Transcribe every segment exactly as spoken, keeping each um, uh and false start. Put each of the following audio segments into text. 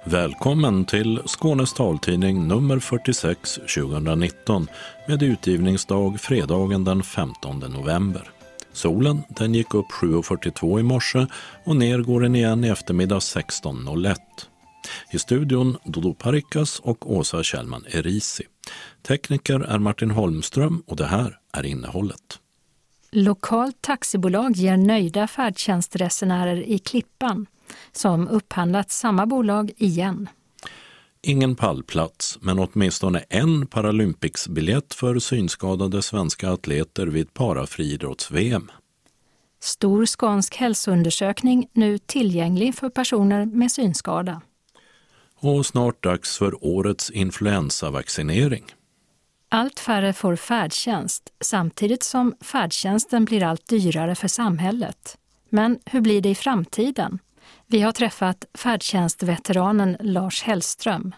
Välkommen till Skånes taltidning nummer fyrtiosex tjugonitton med utgivningsdag fredagen den femtonde november. Solen den gick upp sju fyrtiotvå i morse och ner går den igen i eftermiddag sexton noll ett. I studion Dodo Parikas och Åsa Kjellman Erisi. Tekniker är Martin Holmström och det här är innehållet. Lokalt taxibolag ger nöjda färdtjänstresenärer i Klippan som upphandlat samma bolag igen. Ingen pallplats, men åtminstone en Paralympics-biljett för synskadade svenska atleter vid parafriidrotts-V M. Stor skånsk hälsoundersökning nu tillgänglig för personer med synskada. Och snart dags för årets influensavaccinering. Allt färre får färdtjänst samtidigt som färdtjänsten blir allt dyrare för samhället. Men hur blir det i framtiden? Vi har träffat färdtjänstveteranen Lars Hellström.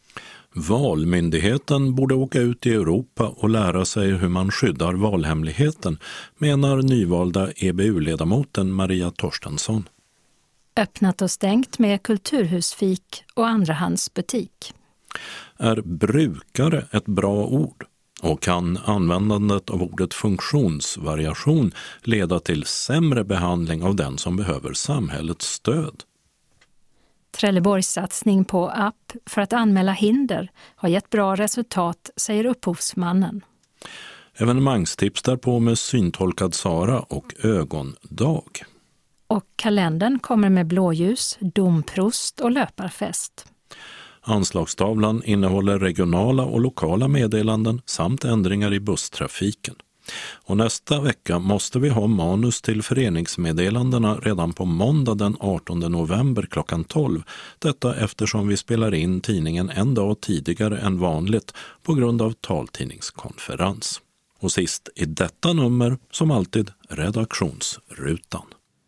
Valmyndigheten borde åka ut i Europa och lära sig hur man skyddar valhemligheten, menar nyvalda E B U-ledamoten Maria Torstensson. Öppnat och stängt med kulturhusfik och andrahandsbutik. Är brukare ett bra ord? Och kan användandet av ordet funktionsvariation leda till sämre behandling av den som behöver samhällets stöd? Trelleborgs satsning på app för att anmäla hinder har gett bra resultat, säger upphovsmannen. Evenemangstips därpå med syntolkad Sara och ögondag. Och kalendern kommer med blåljus, domprost och löparfest. Anslagstavlan innehåller regionala och lokala meddelanden samt ändringar i busstrafiken. Och nästa vecka måste vi ha manus till föreningsmeddelandena redan på måndag den artonde november klockan tolv. Detta eftersom vi spelar in tidningen en dag tidigare än vanligt på grund av taltidningskonferens. Och sist i detta nummer, som alltid, redaktionsrutan.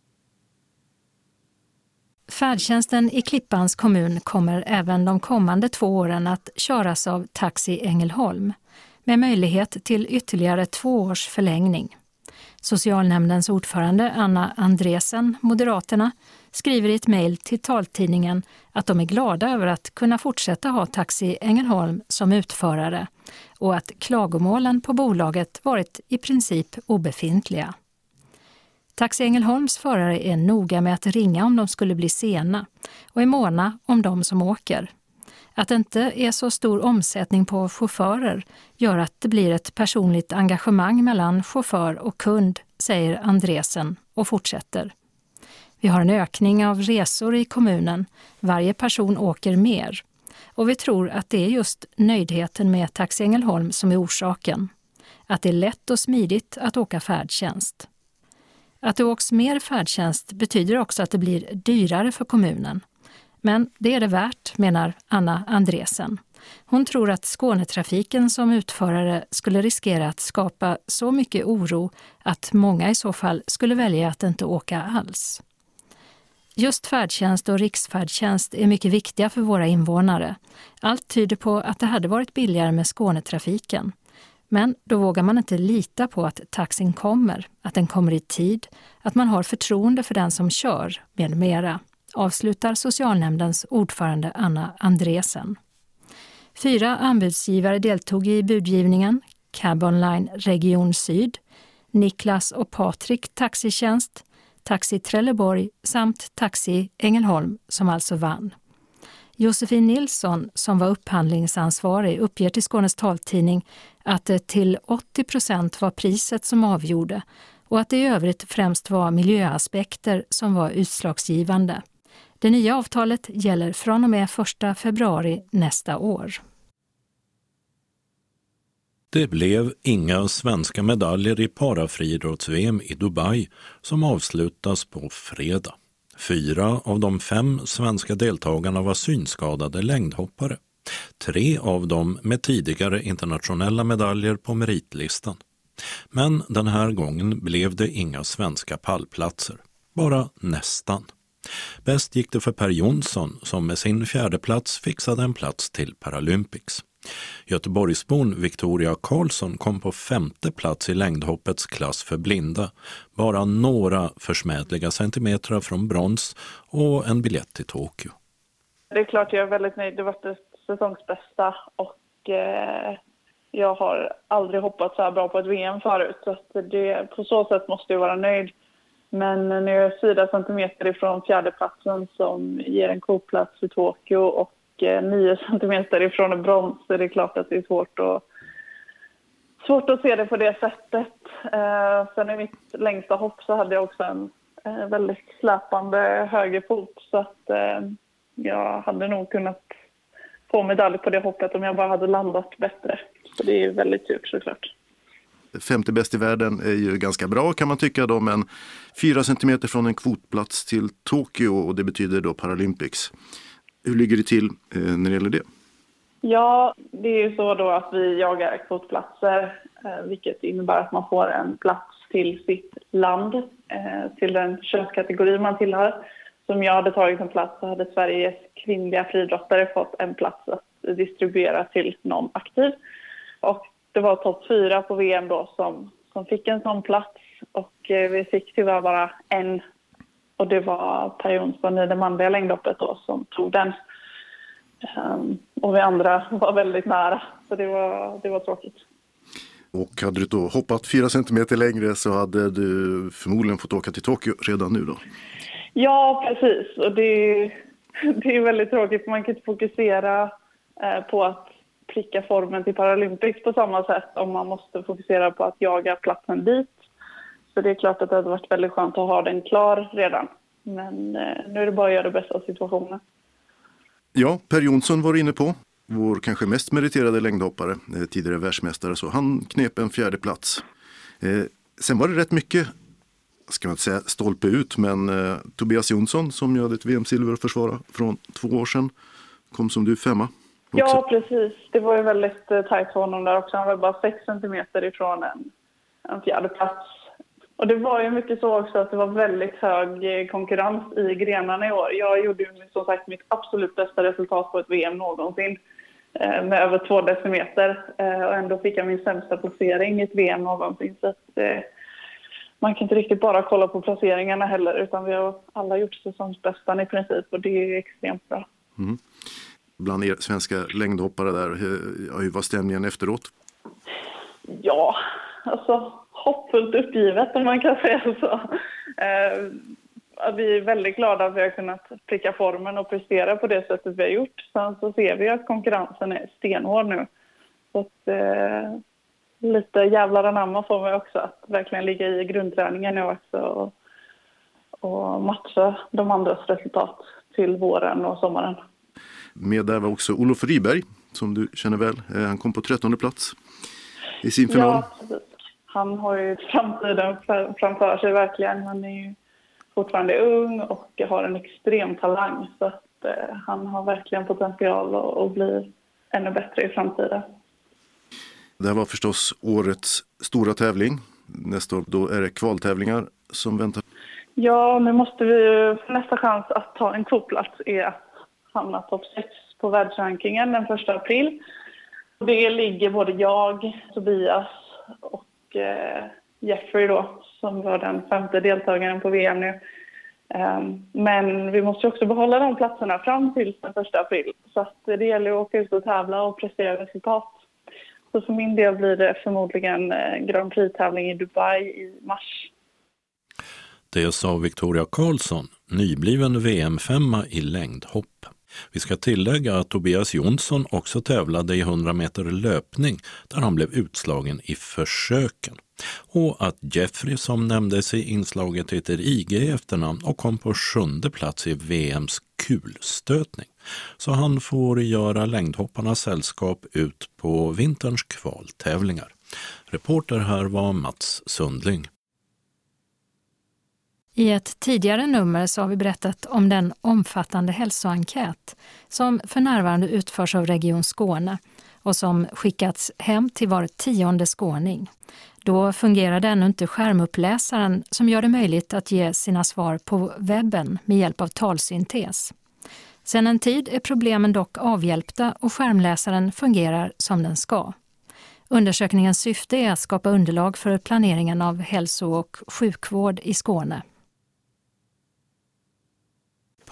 Färdtjänsten i Klippans kommun kommer även de kommande två åren att köras av Taxi Ängelholm med möjlighet till ytterligare två års förlängning. Socialnämndens ordförande Anna Andresen, Moderaterna, skriver i ett mejl till taltidningen att de är glada över att kunna fortsätta ha Taxi Ängelholm som utförare och att klagomålen på bolaget varit i princip obefintliga. Taxi Ängelholms förare är noga med att ringa om de skulle bli sena och är måna om de som åker. Att det inte är så stor omsättning på chaufförer gör att det blir ett personligt engagemang mellan chaufför och kund, säger Andresen och fortsätter. Vi har en ökning av resor i kommunen. Varje person åker mer. Och vi tror att det är just nöjdheten med Taxi Ängelholm som är orsaken. Att det är lätt och smidigt att åka färdtjänst. Att det åks mer färdtjänst betyder också att det blir dyrare för kommunen. Men det är det värt, menar Anna Andresen. Hon tror att Skånetrafiken som utförare skulle riskera att skapa så mycket oro att många i så fall skulle välja att inte åka alls. Just färdtjänst och riksfärdtjänst är mycket viktiga för våra invånare. Allt tyder på att det hade varit billigare med Skånetrafiken. Men då vågar man inte lita på att taxin kommer, att den kommer i tid, att man har förtroende för den som kör med mera, avslutar socialnämndens ordförande Anna Andresen. Fyra anbudsgivare deltog i budgivningen, Cab Online Region Syd, Niklas och Patrik Taxitjänst, Taxi Trelleborg samt Taxi Ängelholm som alltså vann. Josefin Nilsson, som var upphandlingsansvarig, uppger till Skånes taltidning att det till åttio procent var priset som avgjorde och att det i övrigt främst var miljöaspekter som var utslagsgivande. Det nya avtalet gäller från och med första februari nästa år. Det blev inga svenska medaljer i parafriidrotts-V M i Dubai som avslutas på fredag. Fyra av de fem svenska deltagarna var synskadade längdhoppare. Tre av dem med tidigare internationella medaljer på meritlistan. Men den här gången blev det inga svenska pallplatser. Bara nästan. Bäst gick det för Per Jonsson som med sin fjärde plats fixade en plats till Paralympics. Göteborgsbon Victoria Karlsson kom på femte plats i längdhoppets klass för blinda. Bara några försmädliga centimeter från brons och en biljett till Tokyo. Det är klart jag är väldigt nöjd. Det var det säsongsbästa och eh, jag har aldrig hoppat så här bra på ett V M förut. Så att det, på så sätt måste jag vara nöjd. Men när jag är fyra centimeter ifrån fjärdeplatsen som ger en koplats i Tokyo och eh, nio centimeter ifrån en brons, så är det klart att det är svårt att, svårt att se det på det sättet. Eh, sen i mitt längsta hopp så hade jag också en eh, väldigt släpande högerfot, så att eh, jag hade nog kunnat få medalj på det hoppet om jag bara hade landat bättre. Så det är väldigt dyrt såklart. femtio bäst i världen är ju ganska bra kan man tycka då, men fyra centimeter från en kvotplats till Tokyo, och det betyder då Paralympics. Hur ligger det till eh, när det gäller det? Ja, det är ju så då att vi jagar kvotplatser, eh, vilket innebär att man får en plats till sitt land, eh, till den könskategori man tillhör. Som jag hade tagit en plats så hade Sveriges kvinnliga friidrottare fått en plats att distribuera till någon aktiv. Och det var topp fyra på V M då som, som fick en sån plats, och eh, vi fick tyvärr bara en, och det var Per Jonsson i det manliga längdhoppet då som tog den. Um, och vi andra var väldigt nära, så det var, det var tråkigt. Och hade du då hoppat fyra centimeter längre så hade du förmodligen fått åka till Tokyo redan nu då? Ja, precis. Och det, det är väldigt tråkigt. Man kan inte fokusera eh, på att pricka formen till Paralympics på samma sätt om man måste fokusera på att jaga platsen dit. Så det är klart att det hade varit väldigt skönt att ha den klar redan. Men eh, nu är det bara att göra det bästa av situationen. Ja, Per Jonsson var inne på. Vår kanske mest meriterade längdhoppare, eh, tidigare världsmästare, så han knep en fjärde plats. Eh, sen var det rätt mycket, ska man inte säga stolpe ut, men eh, Tobias Jonsson som ju hade ett V M-silver att försvara från två år sedan kom som du femma. Också. Ja, precis. Det var ju väldigt eh, tajt för honom där också. Han var bara sex centimeter ifrån en, en fjärde plats. Och det var ju mycket så också att det var väldigt hög konkurrens i grenarna i år. Jag gjorde ju som sagt mitt absolut bästa resultat på ett V M någonsin eh, med över två decimeter. Eh, och ändå fick jag min sämsta placering i ett V M någonsin. Så att, eh, man kan inte riktigt bara kolla på placeringarna heller, utan vi har alla gjort säsongsbästan i princip, och det är extremt bra. Mm. Bland er svenska längdhoppare där, hur var stämningen efteråt? Ja, alltså hoppfullt uppgivet om man kan säga så. Eh, vi är väldigt glada att vi har kunnat pricka formen och prestera på det sättet vi har gjort. Sen så ser vi att konkurrensen är stenhård nu. Så att, eh, lite jävlar anamma får man också, att verkligen ligga i grundträningen nu också och, och matcha de andras resultat till våren och sommaren. Med där var också Olof Ryberg, som du känner väl. Han kom på trettonde plats i sin final. Ja, precis. Han har ju framtiden framför sig verkligen. Han är ju fortfarande ung och har en extrem talang. Så att eh, han har verkligen potential att, att bli ännu bättre i framtiden. Det här var förstås årets stora tävling. Nästa år då är det kvaltävlingar som väntar. Ja, nu måste vi, nästa chans att ta en kvotplats är att hamna topp sex på världsrankingen den första april. Det ligger både jag, Tobias och eh, Jeffrey då, som var den femte deltagaren på V M nu. Um, men vi måste också behålla de platserna fram till den första april. Så att det gäller att åka ut och tävla och prestera resultat. Så för min del blir det förmodligen eh, Grand Prix-tävling i Dubai i mars. Det sa Victoria Karlsson, nybliven V M-femma i längdhopp. Vi ska tillägga att Tobias Jonsson också tävlade i hundra meter löpning där han blev utslagen i försöken. Och att Jeffrey, som nämndes i inslaget, heter I G i efternamn och kom på sjunde plats i V M:s kulstötning. Så han får göra längdhopparnas sällskap ut på vinterns kvaltävlingar. Reporter här var Mats Sundling. I ett tidigare nummer så har vi berättat om den omfattande hälsoenkät som för närvarande utförs av Region Skåne och som skickats hem till var tionde skåning. Då fungerar ännu inte skärmuppläsaren som gör det möjligt att ge sina svar på webben med hjälp av talsyntes. Sedan en tid är problemen dock avhjälpta och skärmläsaren fungerar som den ska. Undersökningens syfte är att skapa underlag för planeringen av hälso- och sjukvård i Skåne.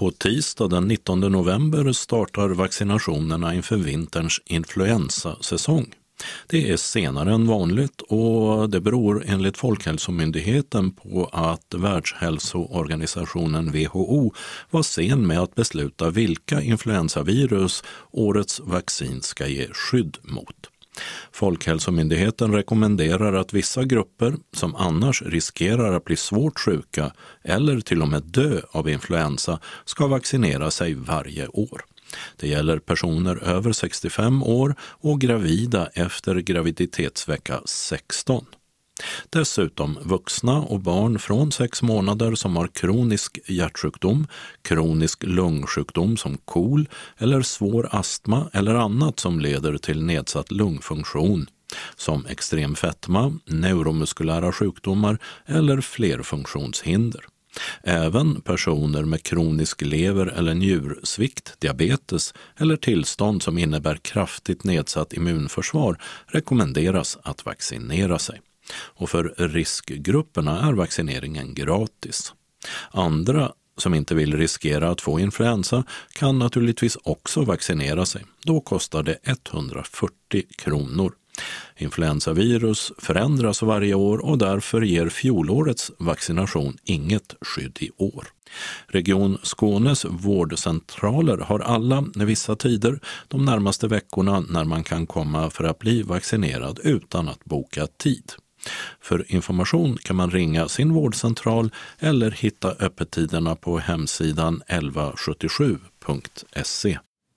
På tisdag den nittonde november startar vaccinationerna inför vinterns influensasäsong. Det är senare än vanligt och det beror enligt Folkhälsomyndigheten på att Världshälsoorganisationen W H O var sen med att besluta vilka influensavirus årets vaccin ska ge skydd mot. Folkhälsomyndigheten rekommenderar att vissa grupper som annars riskerar att bli svårt sjuka eller till och med dö av influensa ska vaccinera sig varje år. Det gäller personer över sextiofem år och gravida efter graviditetsvecka sexton. Dessutom vuxna och barn från sex månader som har kronisk hjärtsjukdom, kronisk lungsjukdom som KOL eller svår astma eller annat som leder till nedsatt lungfunktion, som extrem fetma, neuromuskulära sjukdomar eller flerfunktionshinder. Även personer med kronisk lever- eller njursvikt, diabetes eller tillstånd som innebär kraftigt nedsatt immunförsvar rekommenderas att vaccinera sig. Och för riskgrupperna är vaccineringen gratis. Andra som inte vill riskera att få influensa kan naturligtvis också vaccinera sig. Då kostar det etthundrafyrtio kronor. Influensavirus förändras varje år och därför ger fjolårets vaccination inget skydd i år. Region Skånes vårdcentraler har alla vissa tider de närmaste veckorna när man kan komma för att bli vaccinerad utan att boka tid. För information kan man ringa sin vårdcentral eller hitta öppettiderna på hemsidan elva sjuttiosju punkt se.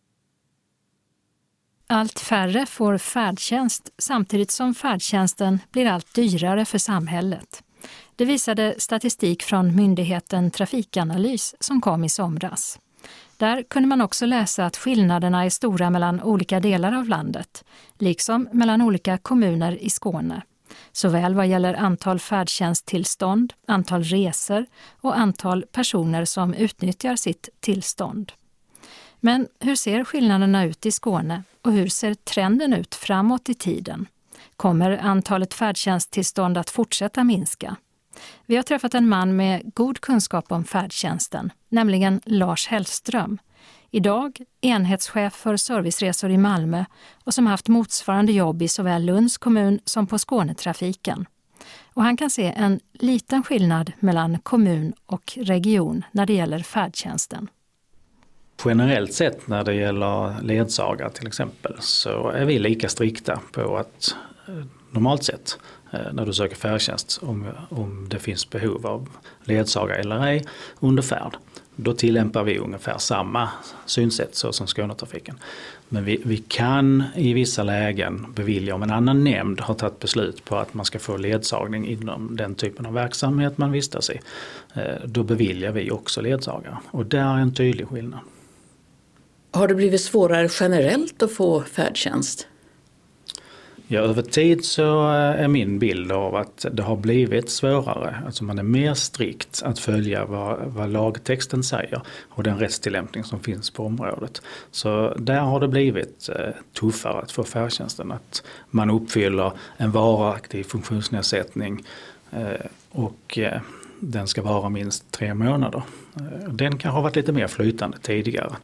Allt färre får färdtjänst samtidigt som färdtjänsten blir allt dyrare för samhället. Det visade statistik från myndigheten Trafikanalys som kom i somras. Där kunde man också läsa att skillnaderna är stora mellan olika delar av landet, liksom mellan olika kommuner i Skåne. Såväl vad gäller antal färdtjänsttillstånd, antal resor och antal personer som utnyttjar sitt tillstånd. Men hur ser skillnaderna ut i Skåne och hur ser trenden ut framåt i tiden? Kommer antalet färdtjänsttillstånd att fortsätta minska? Vi har träffat en man med god kunskap om färdtjänsten, nämligen Lars Hellström. Idag enhetschef för serviceresor i Malmö och som haft motsvarande jobb i såväl Lunds kommun som på Skånetrafiken. Och han kan se en liten skillnad mellan kommun och region när det gäller färdtjänsten. Generellt sett när det gäller ledsagare till exempel så är vi lika strikta på att normalt sett när du söker färdtjänst om, om det finns behov av ledsagare eller ej under färd. Då tillämpar vi ungefär samma synsätt så som Skånetrafiken. Men vi, vi kan i vissa lägen bevilja om en annan nämnd har tagit beslut på att man ska få ledsagning inom den typen av verksamhet man vistas i. Då beviljar vi också ledsagare och där är en tydlig skillnad. Har det blivit svårare generellt att få färdtjänst? Ja, över tid så är min bild av att det har blivit svårare. Alltså man är mer strikt att följa vad, vad lagtexten säger och den rättstillämpning som finns på området. Så där har det blivit tuffare att få färdtjänsten. Att man uppfyller en varaktig funktionsnedsättning och den ska vara minst tre månader. Den kan ha varit lite mer flytande tidigare.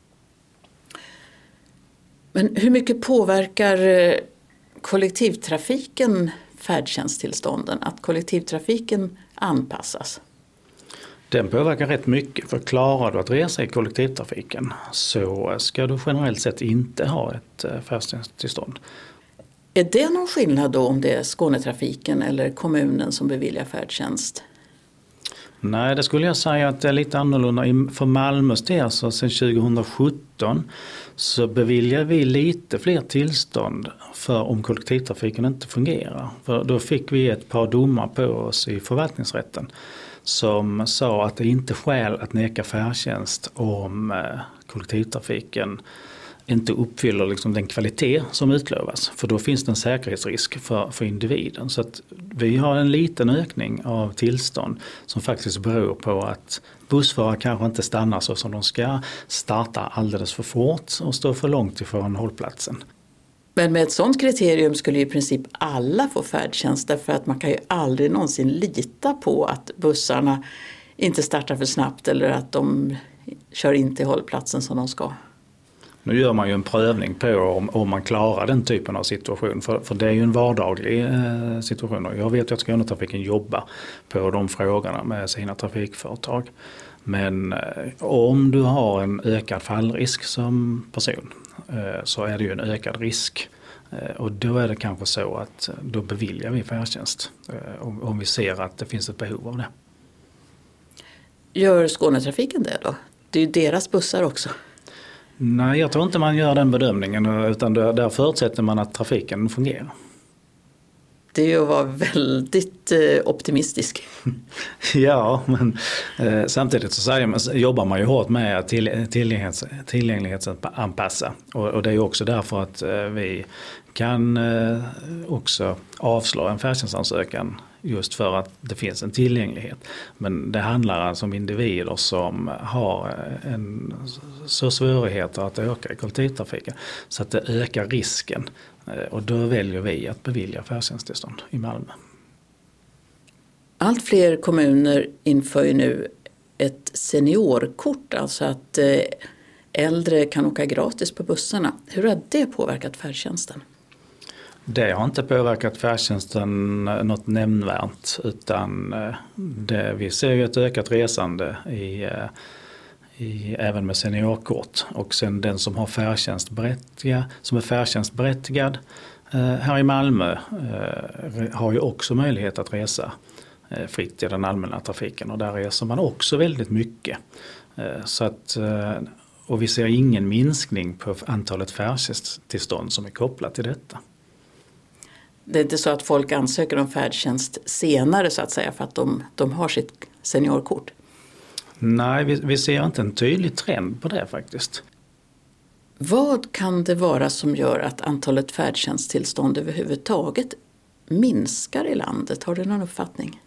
Men hur mycket påverkar kollektivtrafiken färdtjänsttillstånden, att kollektivtrafiken anpassas? Den påverkar rätt mycket, för klarar du att resa i kollektivtrafiken så ska du generellt sett inte ha ett färdtjänsttillstånd. Är det någon skillnad då om det är Skånetrafiken eller kommunen som beviljar färdtjänst? Nej, det skulle jag säga att det är lite annorlunda. För Malmös del så sedan tjugosjutton så beviljar vi lite fler tillstånd för om kollektivtrafiken inte fungerar. För då fick vi ett par domar på oss i förvaltningsrätten som sa att det inte är skäl att neka färdtjänst om kollektivtrafiken inte uppfyller liksom den kvalitet som utlovas. För då finns det en säkerhetsrisk för, för individen. Så att vi har en liten ökning av tillstånd som faktiskt beror på att bussförare kanske inte stannar så som de ska, starta alldeles för fort och stå för långt ifrån hållplatsen. Men med ett sådant kriterium skulle i princip alla få färdtjänst, därför att man kan ju aldrig någonsin lita på att bussarna inte startar för snabbt eller att de kör in till hållplatsen som de ska. Nu gör man ju en prövning på om, om man klarar den typen av situation. För, för det är ju en vardaglig eh, situation. Och jag vet ju att Skånetrafiken jobbar på de frågorna med sina trafikföretag. Men eh, om du har en ökad fallrisk som person eh, så är det ju en ökad risk. Eh, och då är det kanske så att då beviljar vi färdtjänst eh, om, om vi ser att det finns ett behov av det. Gör Skånetrafiken det då? Det är ju deras bussar också. Nej, jag tror inte man gör den bedömningen, utan där förutsätter man att trafiken fungerar. Det är ju att vara väldigt eh, optimistisk. Ja, men eh, samtidigt så säger man, jobbar man ju hårt med att till, tillgänglighets, tillgänglighetsanpassa. Och, och det är ju också därför att eh, vi kan eh, också avslå en färdtjänstansökan just för att det finns en tillgänglighet. Men det handlar alltså om individer som har en så svårigheter att öka i kollektivtrafiken så att det ökar risken. Och då väljer vi att bevilja färdtjänsttillstånd i Malmö. Allt fler kommuner inför ju nu ett seniorkort, alltså att äldre kan åka gratis på bussarna. Hur har det påverkat färdtjänsten? Det har inte påverkat färdtjänsten något nämnvärt, utan det, vi ser ju ett ökat resande i, i, även med seniorkort. Och sen den som har färdtjänstberättigad, som är färdtjänstberättigad här i Malmö har ju också möjlighet att resa fritt i den allmänna trafiken, och där reser man också väldigt mycket. Så att, och vi ser ingen minskning på antalet färdtjänsttillstånd som är kopplat till detta. Det är inte så att folk ansöker om färdtjänst senare så att säga för att de, de har sitt seniorkort? Nej, vi, vi ser inte en tydlig trend på det faktiskt. Vad kan det vara som gör att antalet färdtjänsttillstånd överhuvudtaget minskar i landet? Har du någon uppfattning?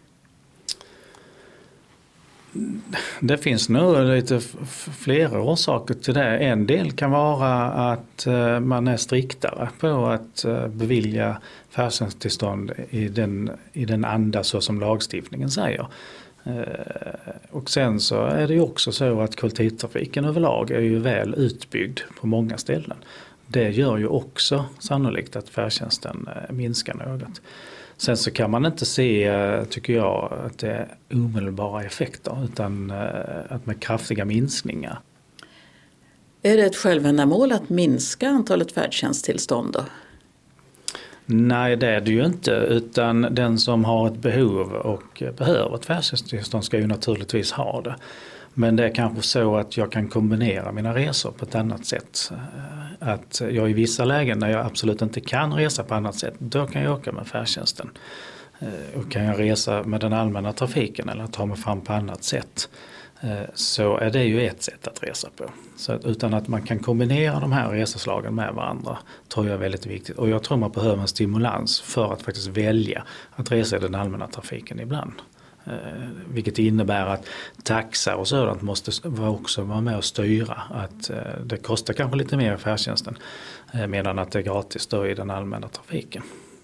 Det finns nog lite flera orsaker till det. En del kan vara att man är striktare på att bevilja färdtjänsttillstånd i den, i den anda så som lagstiftningen säger. Och sen så är det ju också så att kollektivtrafiken överlag är ju väl utbyggd på många ställen. Det gör ju också sannolikt att färdtjänsten minskar något. Sen så kan man inte se, tycker jag, att det är omedelbara effekter, utan att med kraftiga minskningar. Är det ett självändamål att minska antalet färdtjänsttillstånd då? Nej, det är det ju inte, utan den som har ett behov och behöver ett färdtjänsttillstånd ska ju naturligtvis ha det. Men det är kanske så att jag kan kombinera mina resor på ett annat sätt. Att jag i vissa lägen när jag absolut inte kan resa på annat sätt, då kan jag åka med färdtjänsten. Och kan jag resa med den allmänna trafiken eller ta mig fram på annat sätt, så är det ju ett sätt att resa på. Så att, utan att man kan kombinera de här reseslagen med varandra tror jag är väldigt viktigt. Och jag tror man behöver en stimulans för att faktiskt välja att resa i den allmänna trafiken ibland. Eh, vilket innebär att taxar och sådant måste också vara med och styra. Att eh, det kostar kanske lite mer i färdtjänsten eh, medan att det är gratis då i den allmänna trafiken.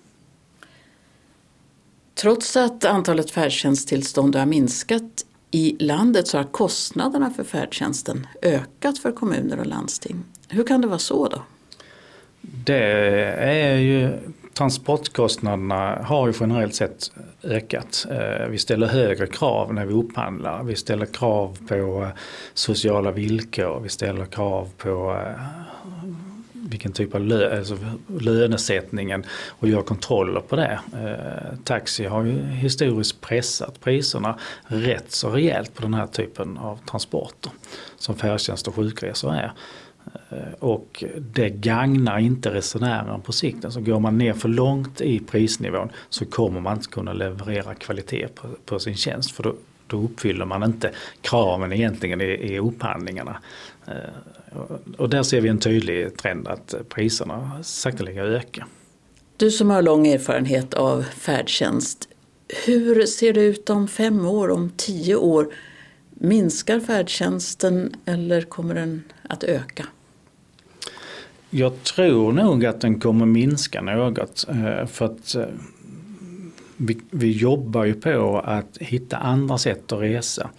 Trots att antalet färdtjänsttillstånd har minskat i landet så har kostnaderna för färdtjänsten ökat för kommuner och landsting. Hur kan det vara så då? Det är ju, transportkostnaderna har ju generellt sett ökat. Vi ställer högre krav när vi upphandlar. Vi ställer krav på sociala villkor. Vi ställer krav på vilken typ av lö, alltså lönesättningen och gör kontroller på det. Eh, taxi har ju historiskt pressat priserna rätt så rejält på den här typen av transporter som färdtjänst och sjukresor är. Eh, och det gagnar inte resenären på sikt. Alltså går man ner för långt i prisnivån så kommer man inte kunna leverera kvalitet på, på sin tjänst, för då, då uppfyller man inte kraven egentligen i, i upphandlingarna. Eh, Och där ser vi en tydlig trend att priserna sakteliga ökar. Du som har lång erfarenhet av färdtjänst, hur ser det ut om fem år, om tio år? Minskar färdtjänsten eller kommer den att öka? Jag tror nog att den kommer minska något, för att vi, vi jobbar ju på att hitta andra sätt att resa.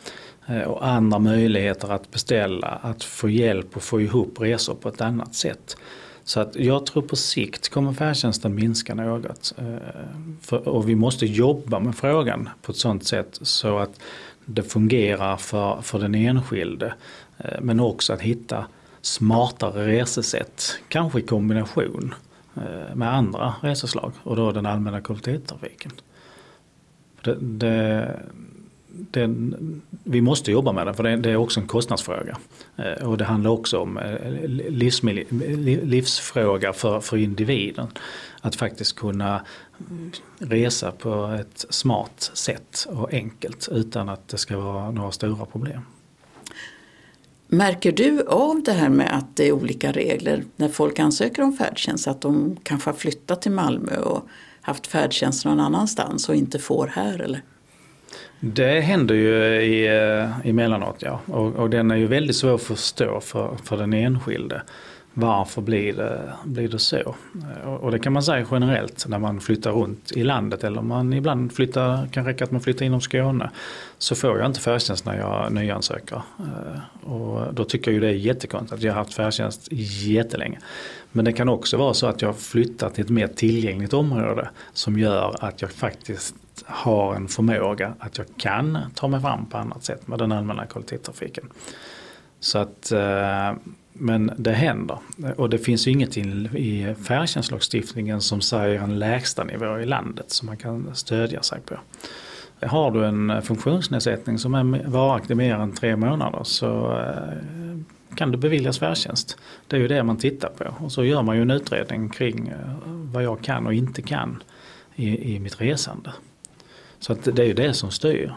och andra möjligheter att beställa, att få hjälp och få ihop resor på ett annat sätt. Så att jag tror på sikt kommer färdtjänsten minska något. För, och vi måste jobba med frågan på ett sådant sätt så att det fungerar för, för den enskilde. Men också att hitta smartare resesätt, kanske i kombination med andra reseslag och då den allmänna kollektivtrafiken. Det, det, det, vi måste jobba med det, för det, det är också en kostnadsfråga. Och det handlar också om livsmiljö, livsfråga för, för individen. Att faktiskt kunna resa på ett smart sätt och enkelt utan att det ska vara några stora problem. Märker du av det här med att det är olika regler när folk ansöker om färdtjänst? Att de kanske har flyttat till Malmö och haft färdtjänst någon annanstans och inte får här, eller? Det händer ju i, emellanåt, ja. Och, och den är ju väldigt svår att förstå för, för den enskilde. Varför blir det, blir det så? Och, och det kan man säga generellt när man flyttar runt i landet, eller man ibland flyttar, kan räcka att man flyttar inom Skåne, så får jag inte färdtjänst när jag nyansöker. Och då tycker jag ju det är jättekonstigt att jag har haft färdtjänst jättelänge. Men det kan också vara så att jag flyttar till ett mer tillgängligt område som gör att jag faktiskt har en förmåga att jag kan ta mig fram på annat sätt med den allmänna kollektivtrafiken. Så att, men det händer. Och det finns ju inget i färdtjänstlagstiftningen som säger en lägsta nivå i landet som man kan stödja sig på. Har du en funktionsnedsättning som är varaktig mer än tre månader så kan du beviljas färdtjänst. Det är ju det man tittar på. Och så gör man ju en utredning kring vad jag kan och inte kan i, i mitt resande. Så att det är ju det som styr.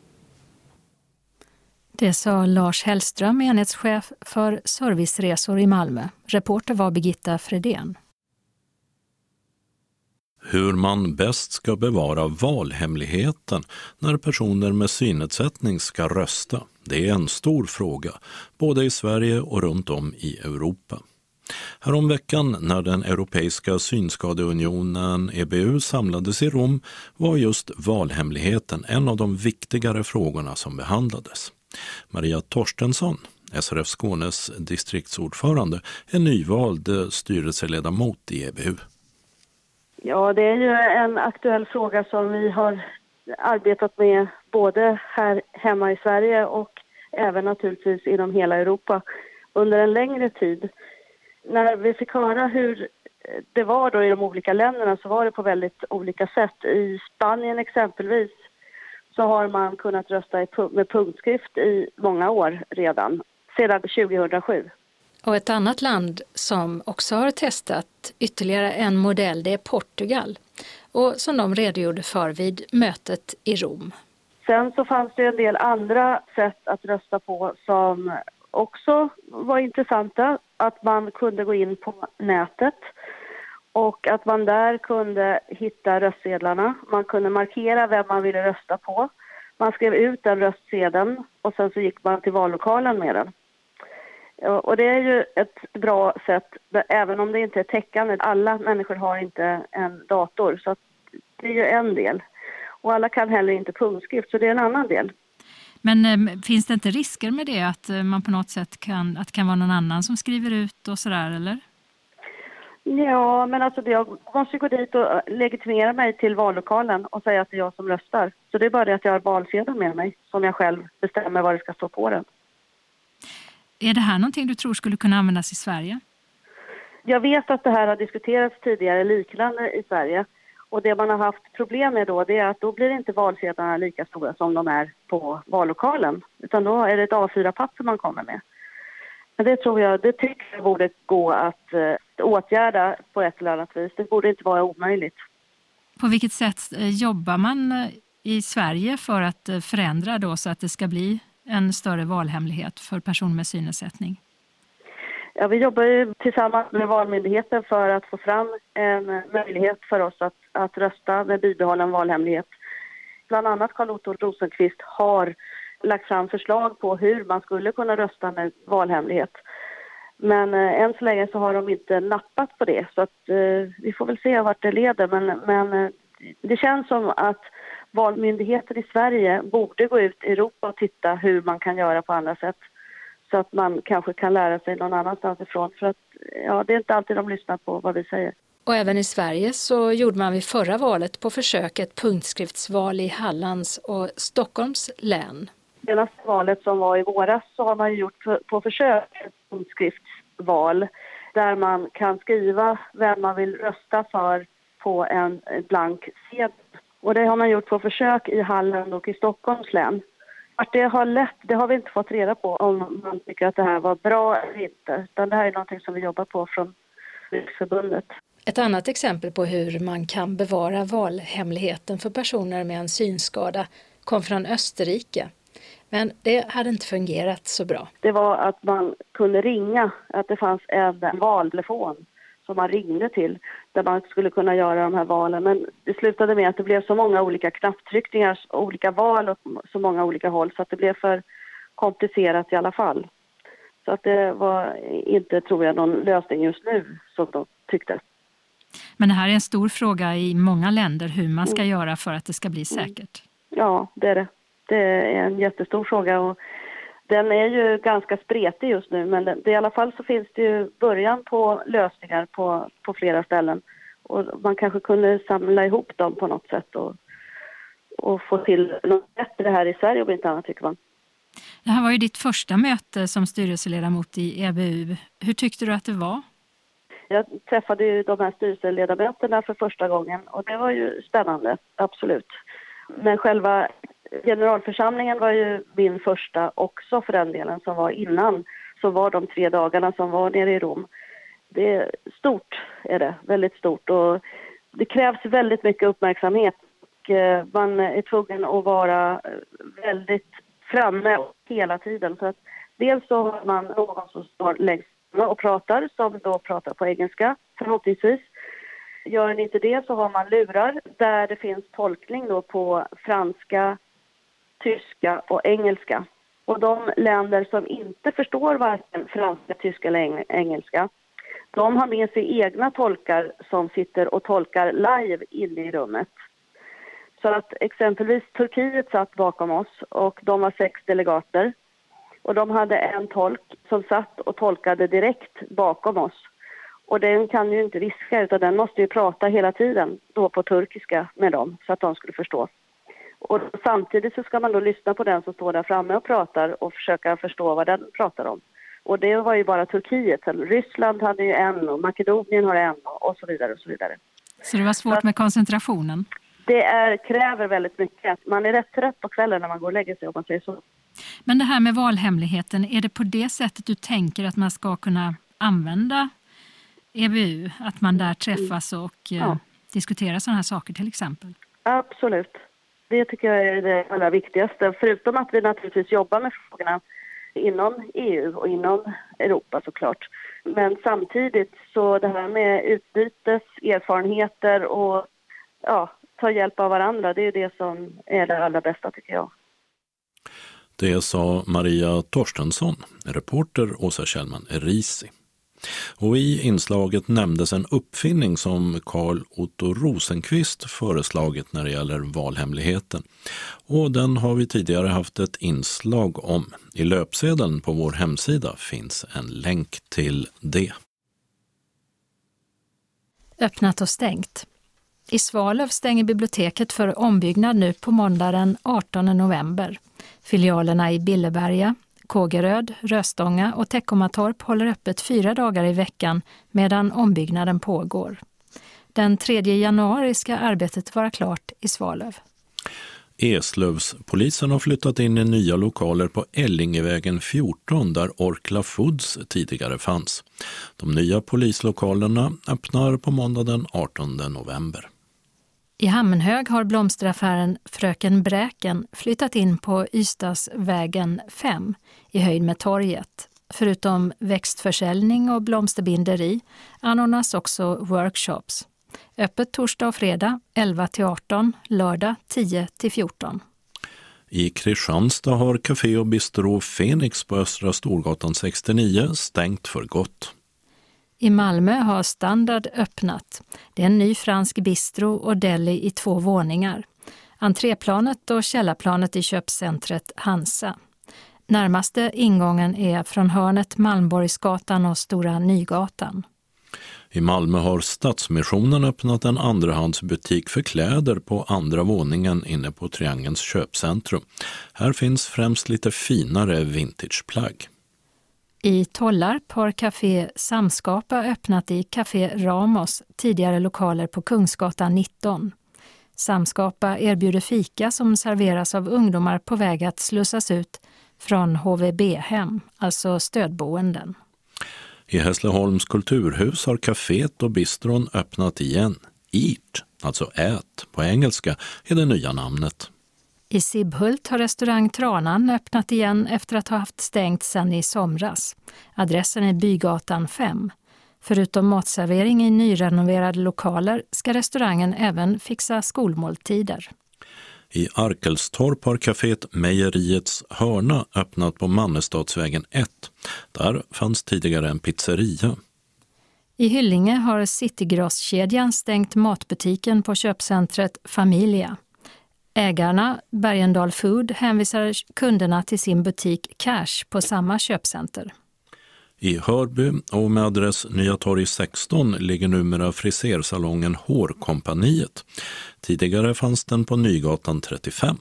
Det sa Lars Hellström, enhetschef för serviceresor i Malmö. Reporter var Birgitta Fredén. Hur man bäst ska bevara valhemligheten när personer med synnedsättning ska rösta, det är en stor fråga, både i Sverige och runt om i Europa. Häromveckan när den Europeiska synskadeunionen E B U samlades i Rom var just valhemligheten en av de viktigare frågorna som behandlades. Maria Torstensson, S R F Skånes distriktsordförande, är nyvald styrelseledamot i E B U. Ja, det är ju en aktuell fråga som vi har arbetat med både här hemma i Sverige och även naturligtvis inom hela Europa under en längre tid. När vi fick höra hur det var då i de olika länderna så var det på väldigt olika sätt. I Spanien exempelvis så har man kunnat rösta med punktskrift i många år redan, sedan tjugohundrasju. Och ett annat land som också har testat ytterligare en modell, det är Portugal. Och som de redogjorde för vid mötet i Rom. Sen så fanns det en del andra sätt att rösta på som också var intressanta. Att man kunde gå in på nätet och att man där kunde hitta röstsedlarna. Man kunde markera vem man ville rösta på. Man skrev ut den röstsedeln och sen så gick man till vallokalen med den. Och det är ju ett bra sätt, även om det inte är täckande. Alla människor har inte en dator, så att det är ju en del. Och alla kan heller inte punktskrift, så det är en annan del. Men eh, finns det inte risker med det, att eh, man på något sätt kan, att det kan vara någon annan som skriver ut och sådär, eller? Ja, men alltså jag måste gå dit och legitimera mig till vallokalen och säga att det är jag som röstar. Så det är bara det att jag har valsedeln med mig som jag själv bestämmer vad det ska stå på den. Är det här någonting du tror skulle kunna användas i Sverige? Jag vet att det här har diskuterats tidigare liknande i Sverige. Och det man har haft problem med då, det är att då blir inte valsedlarna lika stora som de är på vallokalen. Utan då är det ett A fyra-papper man kommer med. Men det tror jag, det tycker jag borde gå att eh, åtgärda på ett eller annat vis. Det borde inte vara omöjligt. På vilket sätt jobbar man i Sverige för att förändra då så att det ska bli en större valhemlighet för personer med synnedsättning? Ja, vi jobbar ju tillsammans med Valmyndigheten för att få fram en möjlighet för oss att, att rösta med bibehållen valhemlighet. Bland annat Carl Otto Rosenqvist har lagt fram förslag på hur man skulle kunna rösta med valhemlighet. Men eh, än så länge så har de inte nappat på det, så att, eh, vi får väl se vart det leder. Men, men eh, det känns som att valmyndigheter i Sverige borde gå ut i Europa och titta hur man kan göra på andra sätt. Så att man kanske kan lära sig någon annanstans ifrån. För att ja, det är inte alltid de lyssnar på vad vi säger. Och även i Sverige så gjorde man vid förra valet på försök ett punktskriftsval i Hallands och Stockholms län. Senaste valet som var i våras så har man gjort på försök ett punktskriftsval där man kan skriva vem man vill rösta för på en blank sedel. Och det har man gjort på försök i Halland och i Stockholms län. Att det har lett, det har vi inte fått reda på om man tycker att det här var bra eller inte. Utan det här är någonting som vi jobbar på från Riksförbundet. Ett annat exempel på hur man kan bevara valhemligheten för personer med en synskada kom från Österrike. Men det hade inte fungerat så bra. Det var att man kunde ringa, att det fanns en valtelefon som man ringde till där man skulle kunna göra de här valen. Men det slutade med att det blev så många olika knapptryckningar, olika val och så många olika håll så att det blev för komplicerat i alla fall. Så att det var inte, tror jag, någon lösning just nu som de tyckte. Men det här är en stor fråga i många länder hur man ska mm. göra för att det ska bli säkert. Ja, det är det. Det är en jättestor fråga och den är ju ganska spretig just nu, men det, i alla fall så finns det ju början på lösningar på, på flera ställen. Och man kanske kunde samla ihop dem på något sätt och, och få till något bättre här i Sverige om inte annat, tycker man. Det här var ju ditt första möte som styrelseledamot i E B U. Hur tyckte du att det var? Jag träffade ju de här styrelseledamöterna för första gången och det var ju spännande, absolut. Men själva generalförsamlingen var ju min första också för den delen som var innan. Så var de tre dagarna som var nere i Rom. Det är stort, är det. Väldigt stort. Och det krävs väldigt mycket uppmärksamhet. Och man är tvungen att vara väldigt framme hela tiden. Så att dels så har man någon som står längst och pratar, som då pratar på engelska förhoppningsvis. Gör ni inte det så har man lurar där det finns tolkning då på franska, tyska och engelska. Och de länder som inte förstår varken franska, tyska eller engelska, de har med sig egna tolkar som sitter och tolkar live inne i rummet. Så att exempelvis Turkiet satt bakom oss och de var sex delegater. Och de hade en tolk som satt och tolkade direkt bakom oss. Och den kan ju inte viska utan den måste ju prata hela tiden då på turkiska med dem så att de skulle förstå. Och samtidigt så ska man då lyssna på den som står där framme och pratar och försöka förstå vad den pratar om. Och det var ju bara Turkiet. Ryssland hade ju en och Makedonien har en och så vidare och så vidare. Så det var svårt med koncentrationen? Det är, kräver väldigt mycket. Man är rätt trött på kvällen när man går och lägger sig om man säger så. Men det här med valhemligheten, är det på det sättet du tänker att man ska kunna använda E B U? Att man där träffas och ja. diskuterar sådana här saker till exempel? Absolut. Det tycker jag är det allra viktigaste. Förutom att vi naturligtvis jobbar med frågorna inom E U och inom Europa såklart. Men samtidigt så det här med utbytes, erfarenheter och ja, ta hjälp av varandra, det är det som är det allra bästa tycker jag. Det sa Maria Torstensson, reporter Åsa Kjellman Risi. Och i inslaget nämndes en uppfinning som Carl Otto Rosenqvist föreslagit när det gäller valhemligheten. Och den har vi tidigare haft ett inslag om. I löpsedeln på vår hemsida finns en länk till det. Öppnat och stängt. I Svalöv stänger biblioteket för ombyggnad nu på måndag den artonde november. Filialerna i Billeberga, Kågeröd, Röstånga och Teckomatorp håller öppet fyra dagar i veckan medan ombyggnaden pågår. Den tredje januari ska arbetet vara klart i Svalöv. Eslövspolisen har flyttat in i nya lokaler på Ällingevägen fjorton där Orkla Foods tidigare fanns. De nya polislokalerna öppnar på måndag den artonde november. I Hammenhög har blomsteraffären Fröken Bräken flyttat in på Ystadsvägen fem i höjd med torget. Förutom växtförsäljning och blomsterbinderi anordnas också workshops. Öppet torsdag och fredag elva till arton, lördag tio till fjorton. I Kristianstad har Café och Bistro Fenix på Östra Storgatan sextionio stängt för gott. I Malmö har Standard öppnat. Det är en ny fransk bistro och deli i två våningar. Entréplanet och källarplanet i köpcentret Hansa. Närmaste ingången är från hörnet Malmborgsgatan och Stora Nygatan. I Malmö har Stadsmissionen öppnat en andrahandsbutik för kläder på andra våningen inne på Triangelns köpcentrum. Här finns främst lite finare vintageplagg. I Tollarp har Café Samskapa öppnat i Café Ramos, tidigare lokaler på Kungsgatan nitton. Samskapa erbjuder fika som serveras av ungdomar på väg att slussas ut från H V B-hem, alltså stödboenden. I Hässleholms kulturhus har kaféet och bistron öppnat igen. Eat, alltså ät på engelska, är det nya namnet. I Sibbhult har restaurang Tranan öppnat igen efter att ha haft stängt sedan i somras. Adressen är Bygatan fem. Förutom matservering i nyrenoverade lokaler ska restaurangen även fixa skolmåltider. I Arkelstorp har kaféet Mejeriets hörna öppnat på Mannestadsvägen ett. Där fanns tidigare en pizzeria. I Hyllinge har Citygross-kedjan stängt matbutiken på köpcentret Familia. Ägarna, Bergendal Food, hänvisar kunderna till sin butik Cash på samma köpcenter. I Hörby och med adress Nya torg sexton ligger numera frisersalongen Hårkompaniet. Tidigare fanns den på Nygatan trettiofem.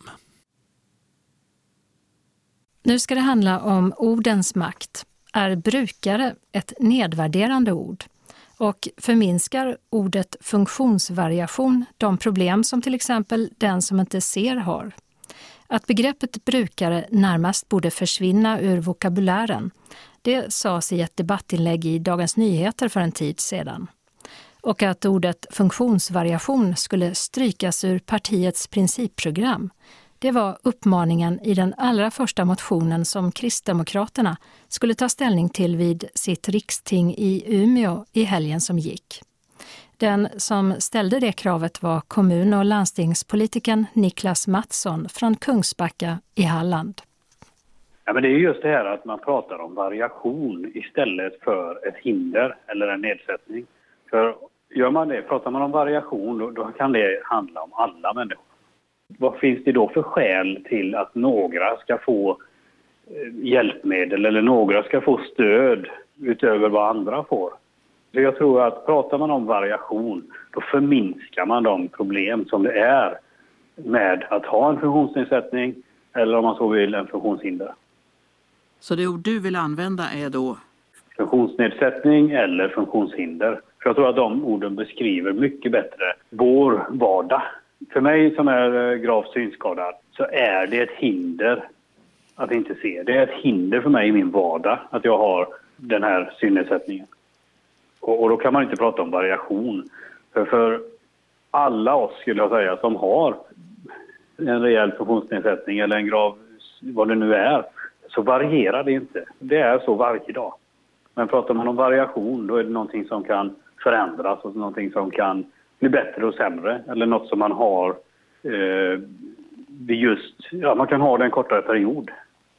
Nu ska det handla om ordens makt. Är brukare ett nedvärderande ord? Och förminskar ordet funktionsvariation de problem som till exempel den som inte ser har? Att begreppet brukare närmast borde försvinna ur vokabulären, det sades i ett debattinlägg i Dagens Nyheter för en tid sedan. Och att ordet funktionsvariation skulle strykas ur partiets principprogram, det var uppmaningen i den allra första motionen som Kristdemokraterna skulle ta ställning till vid sitt riksting i Umeå i helgen som gick. Den som ställde det kravet var kommun- och landstingspolitikern Niklas Mattsson från Kungsbacka i Halland. Ja, men det är just det här att man pratar om variation istället för ett hinder eller en nedsättning. För gör man det, pratar man om variation, då, då kan det handla om alla människor. Vad finns det då för skäl till att några ska få hjälpmedel eller några ska få stöd utöver vad andra får? Så jag tror att pratar man om variation, då förminskar man de problem som det är med att ha en funktionsnedsättning eller om man så vill en funktionshinder. Så det ord du vill använda är då? Funktionsnedsättning eller funktionshinder. För jag tror att de orden beskriver mycket bättre vår vardag. För mig som är gravt synskadad så är det ett hinder att inte se. Det är ett hinder för mig i min vardag att jag har den här synnedsättningen. Och, och då kan man inte prata om variation. För, för alla oss skulle jag säga som har en rejäl funktionsnedsättning eller en grav, vad det nu är, så varierar det inte. Det är så varje dag. Men pratar man om variation, då är det någonting som kan förändras och någonting som kan bli bättre och sämre. Eller något som man har eh, just, ja, man kan ha det en kortare period.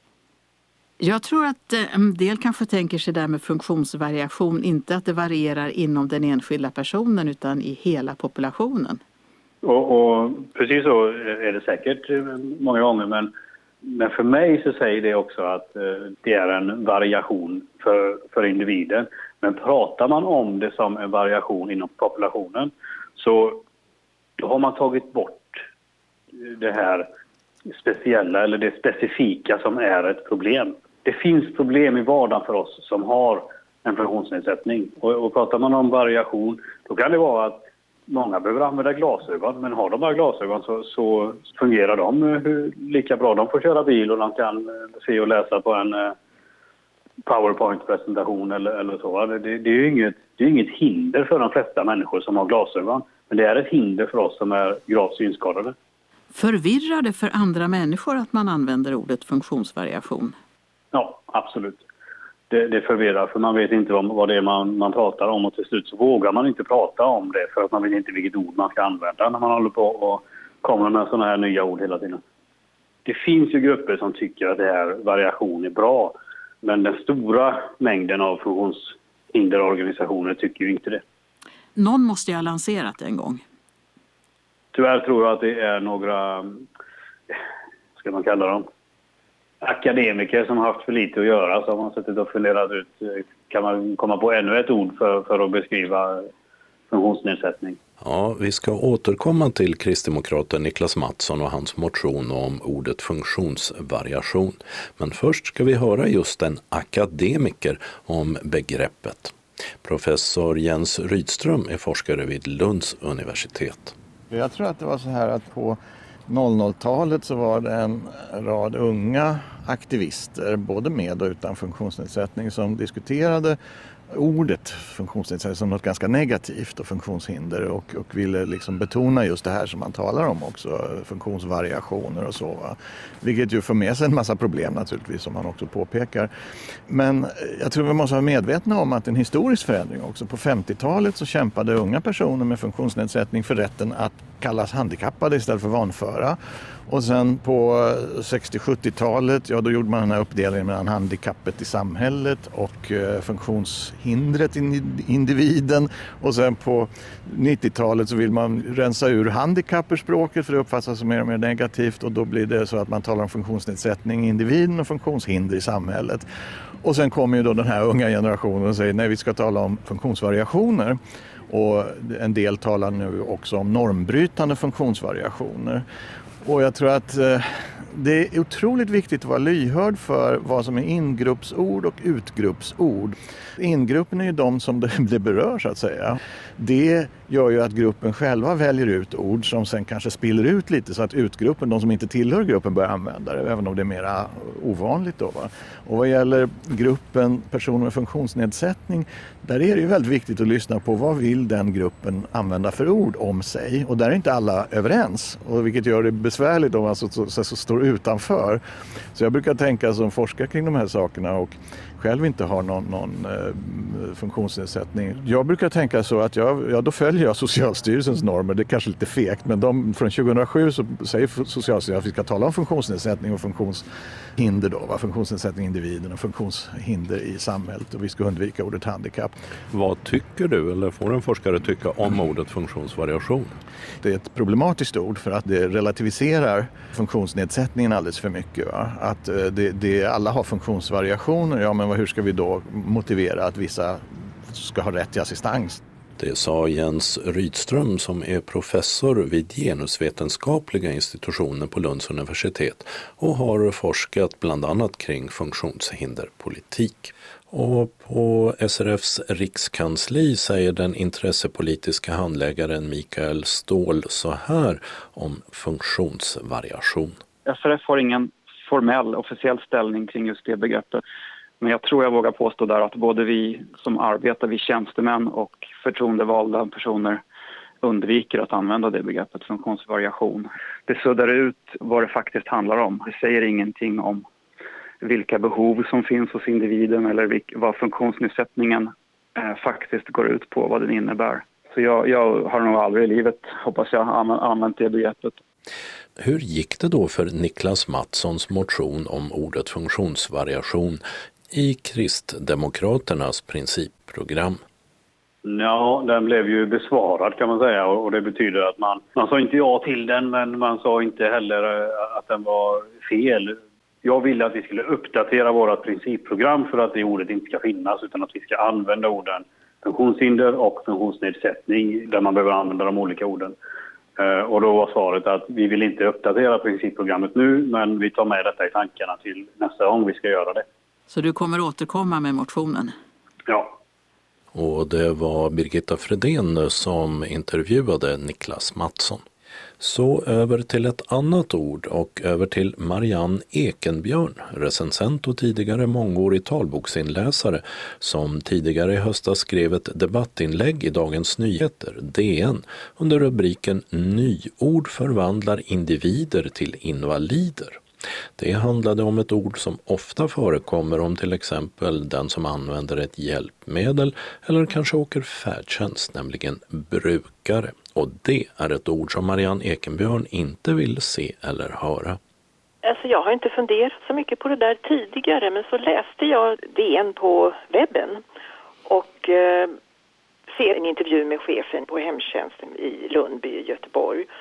Jag tror att en del kanske tänker sig där med funktionsvariation, inte att det varierar inom den enskilda personen utan i hela populationen. Och, och precis så är det säkert många gånger, men, men för mig så säger det också att eh, det är en variation för, för individen. Men pratar man om det som en variation inom populationen så då har man tagit bort det här speciella eller det specifika som är ett problem. Det finns problem i vardagen för oss som har en funktionsnedsättning. Och, och pratar man om variation, då kan det vara att många behöver använda glasögon. Men har de bara glasögon så, så fungerar de hur, lika bra. De får köra bil och de kan se och läsa på en eh, PowerPoint-presentation eller, eller så. Det, det, är ju inget, det är inget hinder för de flesta människor som har glasögon. Men det är ett hinder för oss som är gravt synskadade. Förvirrar det för andra människor att man använder ordet funktionsvariation? Ja, absolut. Det, det förvirrar för man vet inte vad, vad det är man, man pratar om och till slut så vågar man inte prata om det för att man vet inte vilket ord man ska använda när man håller på och kommer med sådana här nya ord hela tiden. Det finns ju grupper som tycker att det här variation är bra, men den stora mängden av funktionshinderorganisationer tycker ju inte det. Någon måste ju ha lanserat det en gång. Tyvärr tror jag att det är några, ska man kalla dem, akademiker som har haft för lite att göra, så har man suttit och funderat ut, kan man komma på ännu ett ord för, för att beskriva funktionsnedsättning. Ja, vi ska återkomma till kristdemokraten Niklas Mattsson och hans motion om ordet funktionsvariation. Men först ska vi höra just en akademiker om begreppet. Professor Jens Rydström är forskare vid Lunds universitet. Jag tror att det var så här att på noll noll-talet så var det en rad unga aktivister, både med och utan funktionsnedsättning, som diskuterade ordet funktionsnedsättning som något ganska negativt och funktionshinder och, och ville liksom betona just det här som man talar om också, funktionsvariationer och så. Va? Vilket ju får med sig en massa problem naturligtvis, som man också påpekar. Men jag tror vi måste vara medvetna om att en historisk förändring också. På femtiotalet så kämpade unga personer med funktionsnedsättning för rätten att kallas handikappade istället för vanföra. Och sen på sextio-sjuttiotalet, ja då gjorde man den här uppdelningen mellan handikappet i samhället och eh, funktionshindret i individen. Och sen på nittiotalet så vill man rensa ur handikappspråket, för det uppfattas som mer och mer negativt, och då blir det så att man talar om funktionsnedsättning i individen och funktionshinder i samhället. Och sen kommer ju då den här unga generationen och säger nej, vi ska tala om funktionsvariationer. Och en del talar nu också om normbrytande funktionsvariationer. Och jag tror att eh, det är otroligt viktigt att vara lyhörd för vad som är ingruppsord och utgruppsord. Ingruppen är ju de som det, det berör så att säga. Det gör ju att gruppen själva väljer ut ord som sen kanske spiller ut lite, så att utgruppen, de som inte tillhör gruppen, börjar använda det, även om det är mer ovanligt då. Va? Och vad gäller gruppen personer med funktionsnedsättning, där är det ju väldigt viktigt att lyssna på vad vill den gruppen använda för ord om sig. Och där är inte alla överens, och vilket gör det besvärligt om man så, så, så, så står utanför. Så jag brukar tänka som forskare kring de här sakerna och själv inte har någon, någon eh, funktionsnedsättning. Jag brukar tänka så att jag, ja, då följer jag Socialstyrelsens normer. Det är kanske lite fegt, men de, från tjugohundrasju så säger Socialstyrelsen att vi ska tala om funktionsnedsättning och funktionshinder då, va? Funktionsnedsättning i individen och funktionshinder i samhället, och vi ska undvika ordet handikapp. Vad tycker du, eller får en forskare tycka, om ordet funktionsvariation? Det är ett problematiskt ord för att det relativiserar funktionsnedsättningen alldeles för mycket. Va? Att det, det, alla har funktionsvariationer, ja men hur ska vi då motivera att vissa ska ha rätt till assistans? Det sa Jens Rydström som är professor vid genusvetenskapliga institutionen på Lunds universitet och har forskat bland annat kring funktionshinderpolitik. Och på S R F:s rikskansli säger den intressepolitiska handläggaren Mikael Ståhl så här om funktionsvariation. S R F har ingen formell officiell ställning kring just det begreppet. Men jag tror jag vågar påstå där att både vi som arbetar, vi tjänstemän och förtroendevalda personer undviker att använda det begreppet funktionsvariation. Det suddar ut vad det faktiskt handlar om. Det säger ingenting om vilka behov som finns hos individen eller vilk, vad funktionsnedsättningen eh, faktiskt går ut på, vad den innebär. Så jag, jag har nog aldrig i livet, hoppas jag, använt det begreppet. Hur gick det då för Niklas Mattssons motion om ordet funktionsvariation i Kristdemokraternas principprogram? Ja, den blev ju besvarad kan man säga, och det betyder att man, man sa inte ja till den, men man sa inte heller att den var fel. Jag ville att vi skulle uppdatera vårt principprogram för att det ordet inte ska finnas, utan att vi ska använda orden funktionshinder och funktionsnedsättning där man behöver använda de olika orden. Och då var svaret att vi vill inte uppdatera principprogrammet nu, men vi tar med detta i tankarna till nästa gång vi ska göra det. Så du kommer återkomma med motionen? Ja. Och det var Birgitta Fredén som intervjuade Niklas Mattsson. Så över till ett annat ord och över till Marianne Ekenbjörn, recensent och tidigare mångårig talboksinläsare, som tidigare i höstas skrev ett debattinlägg i Dagens Nyheter, D N, under rubriken Nyord förvandlar individer till invalider. Det handlade om ett ord som ofta förekommer om till exempel den som använder ett hjälpmedel eller kanske åker färdtjänst, nämligen brukare. Och det är ett ord som Marianne Ekenbjörn inte vill se eller höra. Alltså jag har inte funderat så mycket på det där tidigare, men så läste jag D N på webben och eh, ser en intervju med chefen på hemtjänsten i Lundby i Göteborg.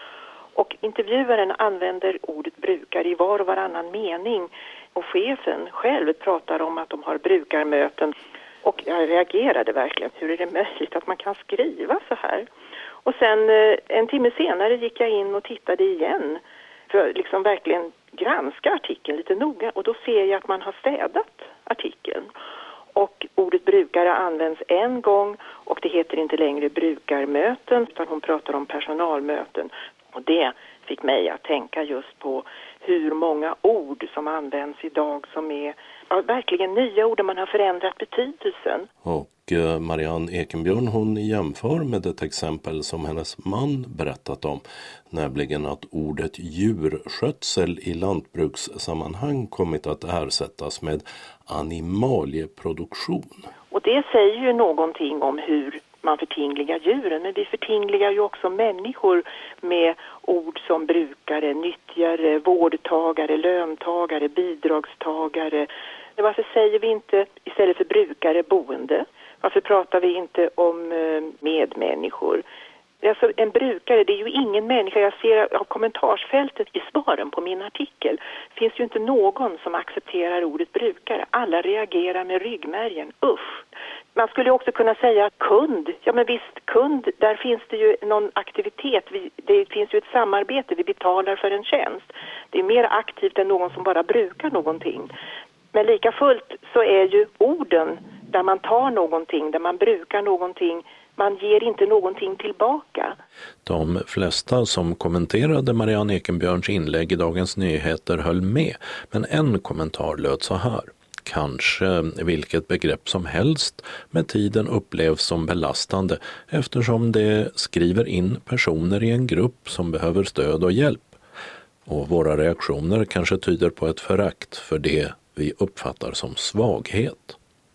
Och intervjuaren använder ordet brukare i var och varannan mening. Och chefen själv pratar om att de har brukarmöten. Och jag reagerade verkligen. Hur är det möjligt att man kan skriva så här? Och sen en timme senare gick jag in och tittade igen. För att liksom verkligen granska artikeln lite noga. Och då ser jag att man har städat artikeln. Och ordet brukare används en gång och det heter inte längre brukarmöten utan hon pratar om personalmöten. Och det fick mig att tänka just på hur många ord som används idag som är ja, verkligen nya ord där man har förändrat betydelsen. Och eh, Marianne Ekenbjörn hon jämför med ett exempel som hennes man berättat om, nämligen att ordet djurskötsel i lantbrukssammanhang kommit att ersättas med animalieproduktion. Och det säger ju någonting om hur man förtingligar djuren, men vi förtingligar ju också människor med ord som brukare, nyttjare, vårdtagare, löntagare, bidragstagare. Varför säger vi inte istället för brukare boende? Varför pratar vi inte om medmänniskor? Alltså en brukare, det är ju ingen människa. Jag ser av kommentarsfältet i svaren på min artikel finns ju inte någon som accepterar ordet brukare. Alla reagerar med ryggmärgen. Usch! Man skulle också kunna säga kund. Ja men visst, kund, där finns det ju någon aktivitet. Vi, det finns ju ett samarbete. Vi betalar för en tjänst. Det är mer aktivt än någon som bara brukar någonting. Men lika fullt så är ju orden där man tar någonting, där man brukar någonting, man ger inte någonting tillbaka. De flesta som kommenterade Marianne Ekenbjörns inlägg i Dagens Nyheter höll med, men en kommentar löd så här. Kanske vilket begrepp som helst med tiden upplevs som belastande eftersom det skriver in personer i en grupp som behöver stöd och hjälp. Och våra reaktioner kanske tyder på ett förakt för det vi uppfattar som svaghet.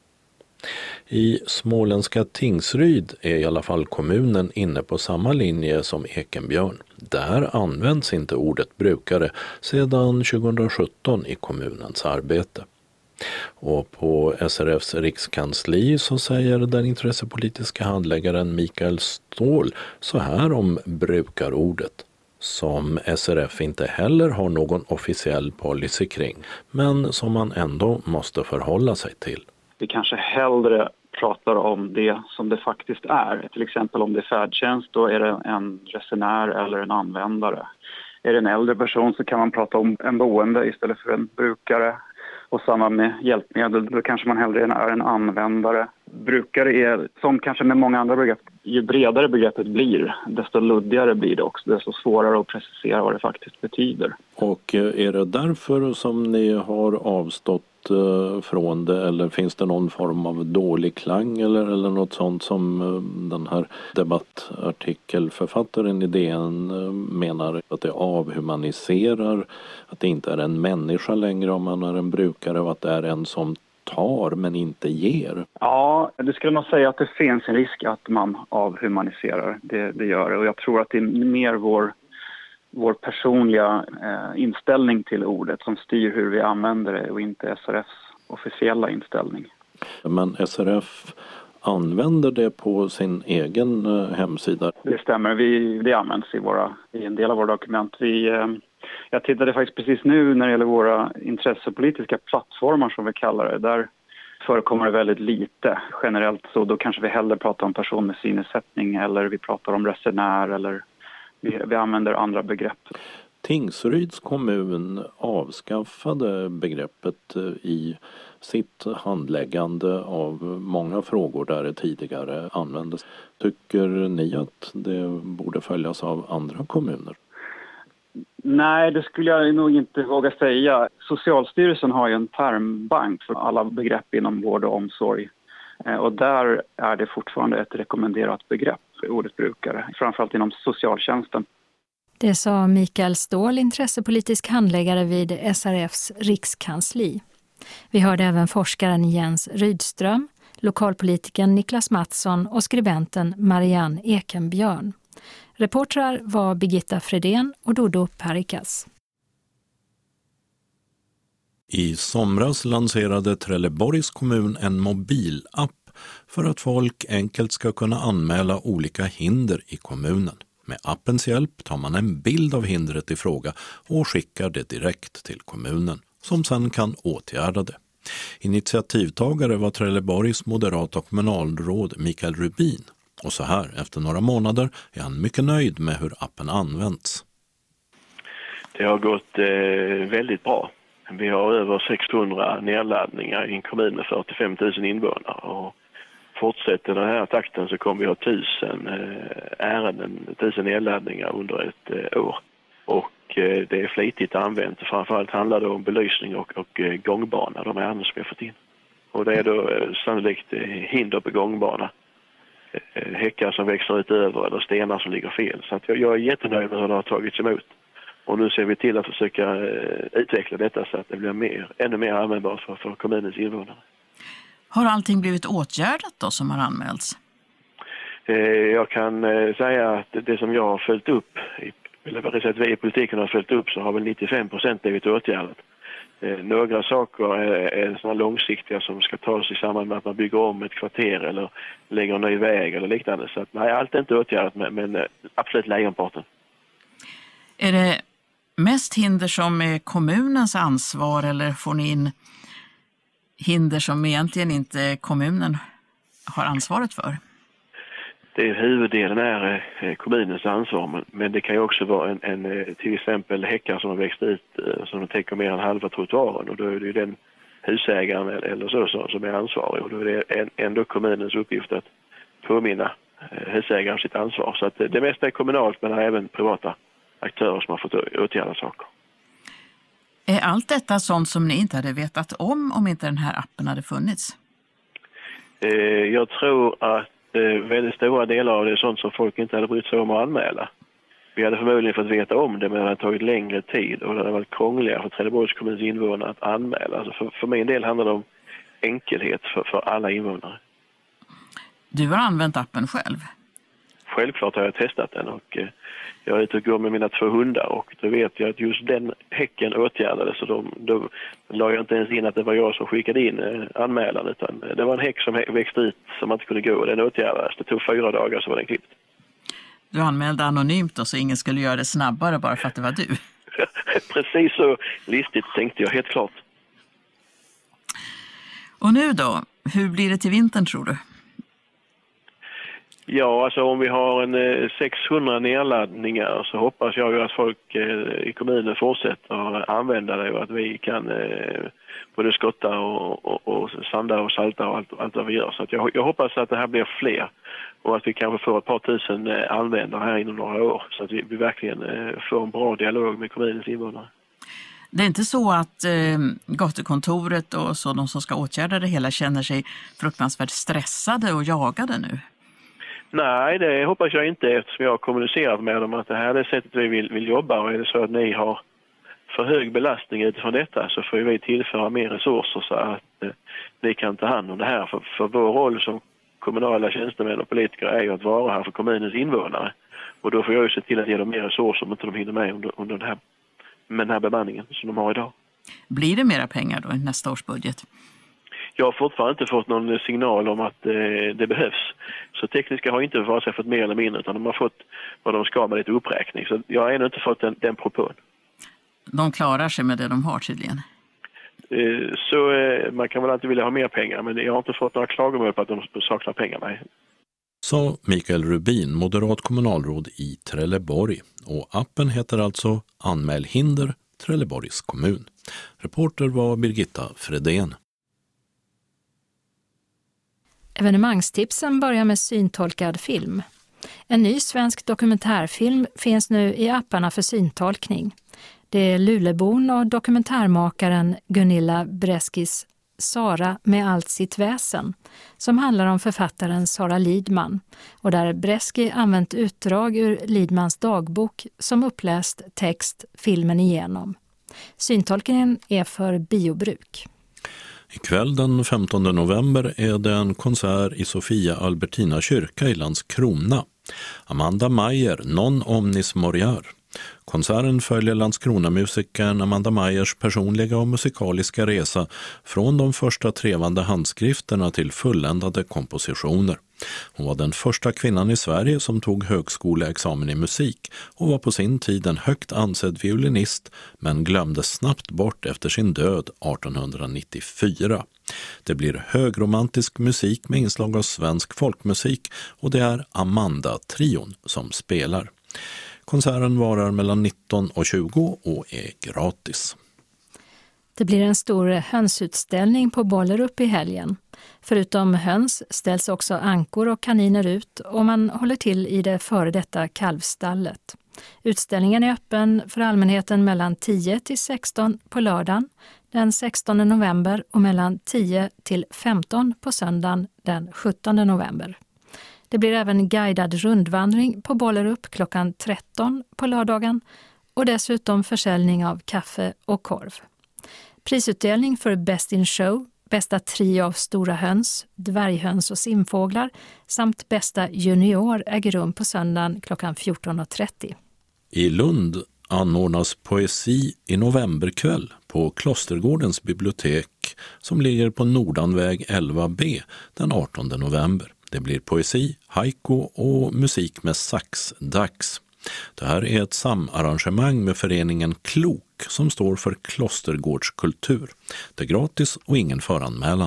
I småländska Tingsryd är i alla fall kommunen inne på samma linje som Ekenbjörn. Där används inte ordet brukare sedan tjugohundrasjutton i kommunens arbete. Och på S R F:s rikskansli så säger den intressepolitiska handläggaren Mikael Ståhl så här om brukarordet, som S R F inte heller har någon officiell policy kring, men som man ändå måste förhålla sig till. Vi kanske hellre pratar om det som det faktiskt är. Till exempel om det är färdtjänst, då är det en resenär eller en användare. Är det en äldre person så kan man prata om en boende istället för en brukare. Och samma med hjälpmedel, då kanske man hellre är en användare. Brukare är, som kanske med många andra begrepp, ju bredare begreppet blir, desto luddigare blir det också. Desto svårare att precisera vad det faktiskt betyder. Och är det därför som ni har avstått från det, eller finns det någon form av dålig klang eller, eller något sånt som den här debattartikelförfattaren i D N menar att det avhumaniserar, att det inte är en människa längre om man är en brukare och att det är en som tar men inte ger? Ja, det skulle man säga att det finns en risk att man avhumaniserar, det, det gör det, och jag tror att det är mer vår vår personliga eh, inställning till ordet som styr hur vi använder det och inte S R F:s officiella inställning. Men S R F använder det på sin egen eh, hemsida? Det stämmer, vi, det används i, våra, i en del av våra dokument. Vi, eh, jag tittade faktiskt precis nu när det gäller våra intressepolitiska plattformar som vi kallar det. Där förekommer det väldigt lite generellt, så då kanske vi hellre pratar om person med synnedsättning eller vi pratar om resenär eller Vi, vi använder andra begrepp. Tingsryds kommun avskaffade begreppet i sitt handläggande av många frågor där det tidigare användes. Tycker ni att det borde följas av andra kommuner? Nej, det skulle jag nog inte våga säga. Socialstyrelsen har ju en termbank för alla begrepp inom vård och omsorg. Och där är det fortfarande ett rekommenderat begrepp för ordet brukare, framförallt inom socialtjänsten. Det sa Mikael Ståhl, intressepolitisk handläggare vid S R F:s rikskansli. Vi hörde även forskaren Jens Rydström, lokalpolitikern Niklas Mattsson och skribenten Marianne Ekenbjörn. Reportrar var Birgitta Fredén och Dodo Parikas. I somras lanserade Trelleborgs kommun en mobilapp för att folk enkelt ska kunna anmäla olika hinder i kommunen. Med appens hjälp tar man en bild av hindret i fråga och skickar det direkt till kommunen, som sedan kan åtgärda det. Initiativtagare var Trelleborgs moderata kommunalråd Mikael Rubin. Och så här, efter några månader är han mycket nöjd med hur appen används. Det har gått eh, väldigt bra. Vi har över sexhundra nedladdningar i en kommun med fyrtiofem tusen invånare. Och fortsätter den här takten så kommer vi ha tusen eh, ärenden, tusen nedladdningar under ett eh, år. Och eh, det är flitigt använt. Framförallt handlar det om belysning och, och eh, gångbana, de ärenden som vi har fått in. Och det är då eh, sannolikt eh, hinder på gångbana. Eh, häckar som växer ut över eller stenar som ligger fel. Så att jag, jag är jättenöjd med hur det har tagits emot. Och nu ser vi till att försöka eh, utveckla detta så att det blir mer, ännu mer användbart för, för kommunens invånare. Har allting blivit åtgärdat då som har anmälts? Eh, jag kan eh, säga att det som jag har följt upp, eller vad det är att vi i politiken har följt upp, så har väl nittiofem procent blivit åtgärdat. Eh, några saker är, är sådana långsiktiga som ska tas i samband med att man bygger om ett kvarter eller lägger en ny väg eller liknande. Så att, nej, allt är inte åtgärdat, men, men eh, absolut lejonparten. Är det mest hinder som är kommunens ansvar eller får ni in hinder som egentligen inte kommunen har ansvaret för? Det är, huvuddelen är eh, kommunens ansvar, men det kan ju också vara en, en till exempel häckar som har växt ut eh, som täcker mer än halva trottoaren, och då är det ju den husägaren eller så, så som är ansvarig, och då är det en, ändå kommunens uppgift att påminna eh, husägaren sitt ansvar. Så att det, det mesta är kommunalt, men även privata aktörer som har fått åtgärda saker. Är allt detta sånt som ni inte hade vetat om om inte den här appen hade funnits? Eh, jag tror att eh, väldigt stora delar av det är sånt som folk inte hade brytt sig om att anmäla. Vi hade förmodligen fått veta om det, men det hade tagit längre tid och det hade varit krångligare för Trelleborgs kommuns invånare att anmäla. Alltså för, för min del handlar det om enkelhet för, för alla invånare. Du har använt appen själv? Självklart har jag testat den, och eh, jag är ute och går med mina två hundar, och då vet jag att just den häcken åtgärdades, så de, då la jag inte ens in att det var jag som skickade in eh, anmälan, utan det var en häck som växte ut som man inte kunde gå, och den åtgärdades. Det tog fyra dagar så var den klippt. Du anmälde anonymt och så ingen skulle göra det snabbare bara för att det var du? Precis så listigt tänkte jag, helt klart. Och nu då, hur blir det till vintern tror du? Ja, alltså om vi har en eh, sexhundra nedladdningar så hoppas jag ju att folk eh, i kommunen fortsätter att använda det, och att vi kan eh, både skotta och, och, och sanda och salta och allt, allt vad vi gör. Så att jag, jag hoppas att det här blir fler, och att vi kanske får ett par tusen eh, användare här inom några år, så att vi, vi verkligen eh, får en bra dialog med kommunens invånare. Det är inte så att eh, gatukontoret och så de som ska åtgärda det hela känner sig fruktansvärt stressade och jagade nu? Nej, det hoppas jag inte, eftersom jag har kommunicerat med dem att det här är det sättet vi vill, vill jobba, och är det så att ni har för hög belastning utifrån detta så får vi tillföra mer resurser så att eh, ni kan ta hand om det här. För, för vår roll som kommunala tjänstemän och politiker är ju att vara här för kommunens invånare, och då får jag ju se till att ge dem mer resurser om inte de hinner med under, under den här, med den här bemanningen som de har idag. Blir det mera pengar då i nästa års budget? Jag har fortfarande inte fått någon signal om att eh, det behövs. Så tekniska har inte vare sig fått mer eller mindre, utan de har fått vad de ska med lite uppräkning. Så jag har ännu inte fått den, den propån. De klarar sig med det de har tydligen? Eh, så eh, man kan väl alltid vilja ha mer pengar, men jag har inte fått några klagomål på att de saknar pengar. Nej. Sa Mikael Rubin, moderat kommunalråd i Trelleborg. Och appen heter alltså Anmäl hinder Trelleborgs kommun. Reporter var Birgitta Fredén. Evenemangstipsen börjar med syntolkad film. En ny svensk dokumentärfilm finns nu i apparna för syntolkning. Det är Lulebon och dokumentärmakaren Gunilla Breskis Sara med allt sitt väsen, som handlar om författaren Sara Lidman, och där Breski använt utdrag ur Lidmans dagbok som uppläst text filmen igenom. Syntolkningen är för biobruk. Ikväll den femtonde november är det en konsert i Sofia Albertina kyrka i Landskrona. Amanda Meyer, Non omnis moriar, Konserten följer Landskrona-musikern Amanda Meyers personliga och musikaliska resa från de första trevande handskrifterna till fulländade kompositioner. Hon var den första kvinnan i Sverige som tog högskoleexamen i musik och var på sin tid en högt ansedd violinist, men glömdes snabbt bort efter sin död artonhundranittiofyra. Det blir högromantisk musik med inslag av svensk folkmusik och det är Amanda-trion som spelar. Konserten varar mellan nitton och tjugo och är gratis. Det blir en stor hönsutställning på Bollerup i helgen. Förutom höns ställs också ankor och kaniner ut och man håller till i det före detta kalvstallet. Utställningen är öppen för allmänheten mellan tio till sexton på lördagen den sextonde november och mellan tio till femton på söndagen den sjuttonde november. Det blir även guidad rundvandring på Bollerup klockan tretton på lördagen och dessutom försäljning av kaffe och korv. Prisutdelning för Best in Show, bästa trio av stora höns, dvärghöns och simfåglar samt bästa junior äger rum på söndagen klockan fjorton och trettio. I Lund anordnas poesi i novemberkväll på Klostergårdens bibliotek som ligger på Nordanväg elva B den artonde november. Det blir poesi, haiku och musik med saxdags. Det här är ett samarrangemang med föreningen Klok som står för Klostergårdskultur. Det är gratis och ingen föranmälan.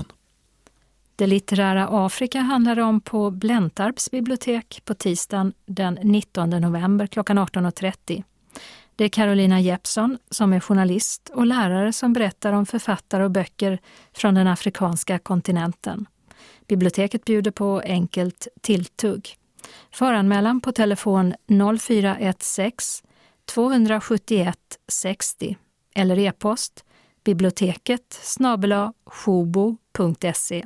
Det litterära Afrika handlar om på Blentarps bibliotek på tisdagen den nittonde november klockan arton och trettio. Det är Carolina Jeppsson som är journalist och lärare som berättar om författare och böcker från den afrikanska kontinenten. Biblioteket bjuder på enkelt tilltugg. Föranmälan på telefon noll fyra ett sex två sju ett sextio eller e-post biblioteket snabel-a sjobo punkt se.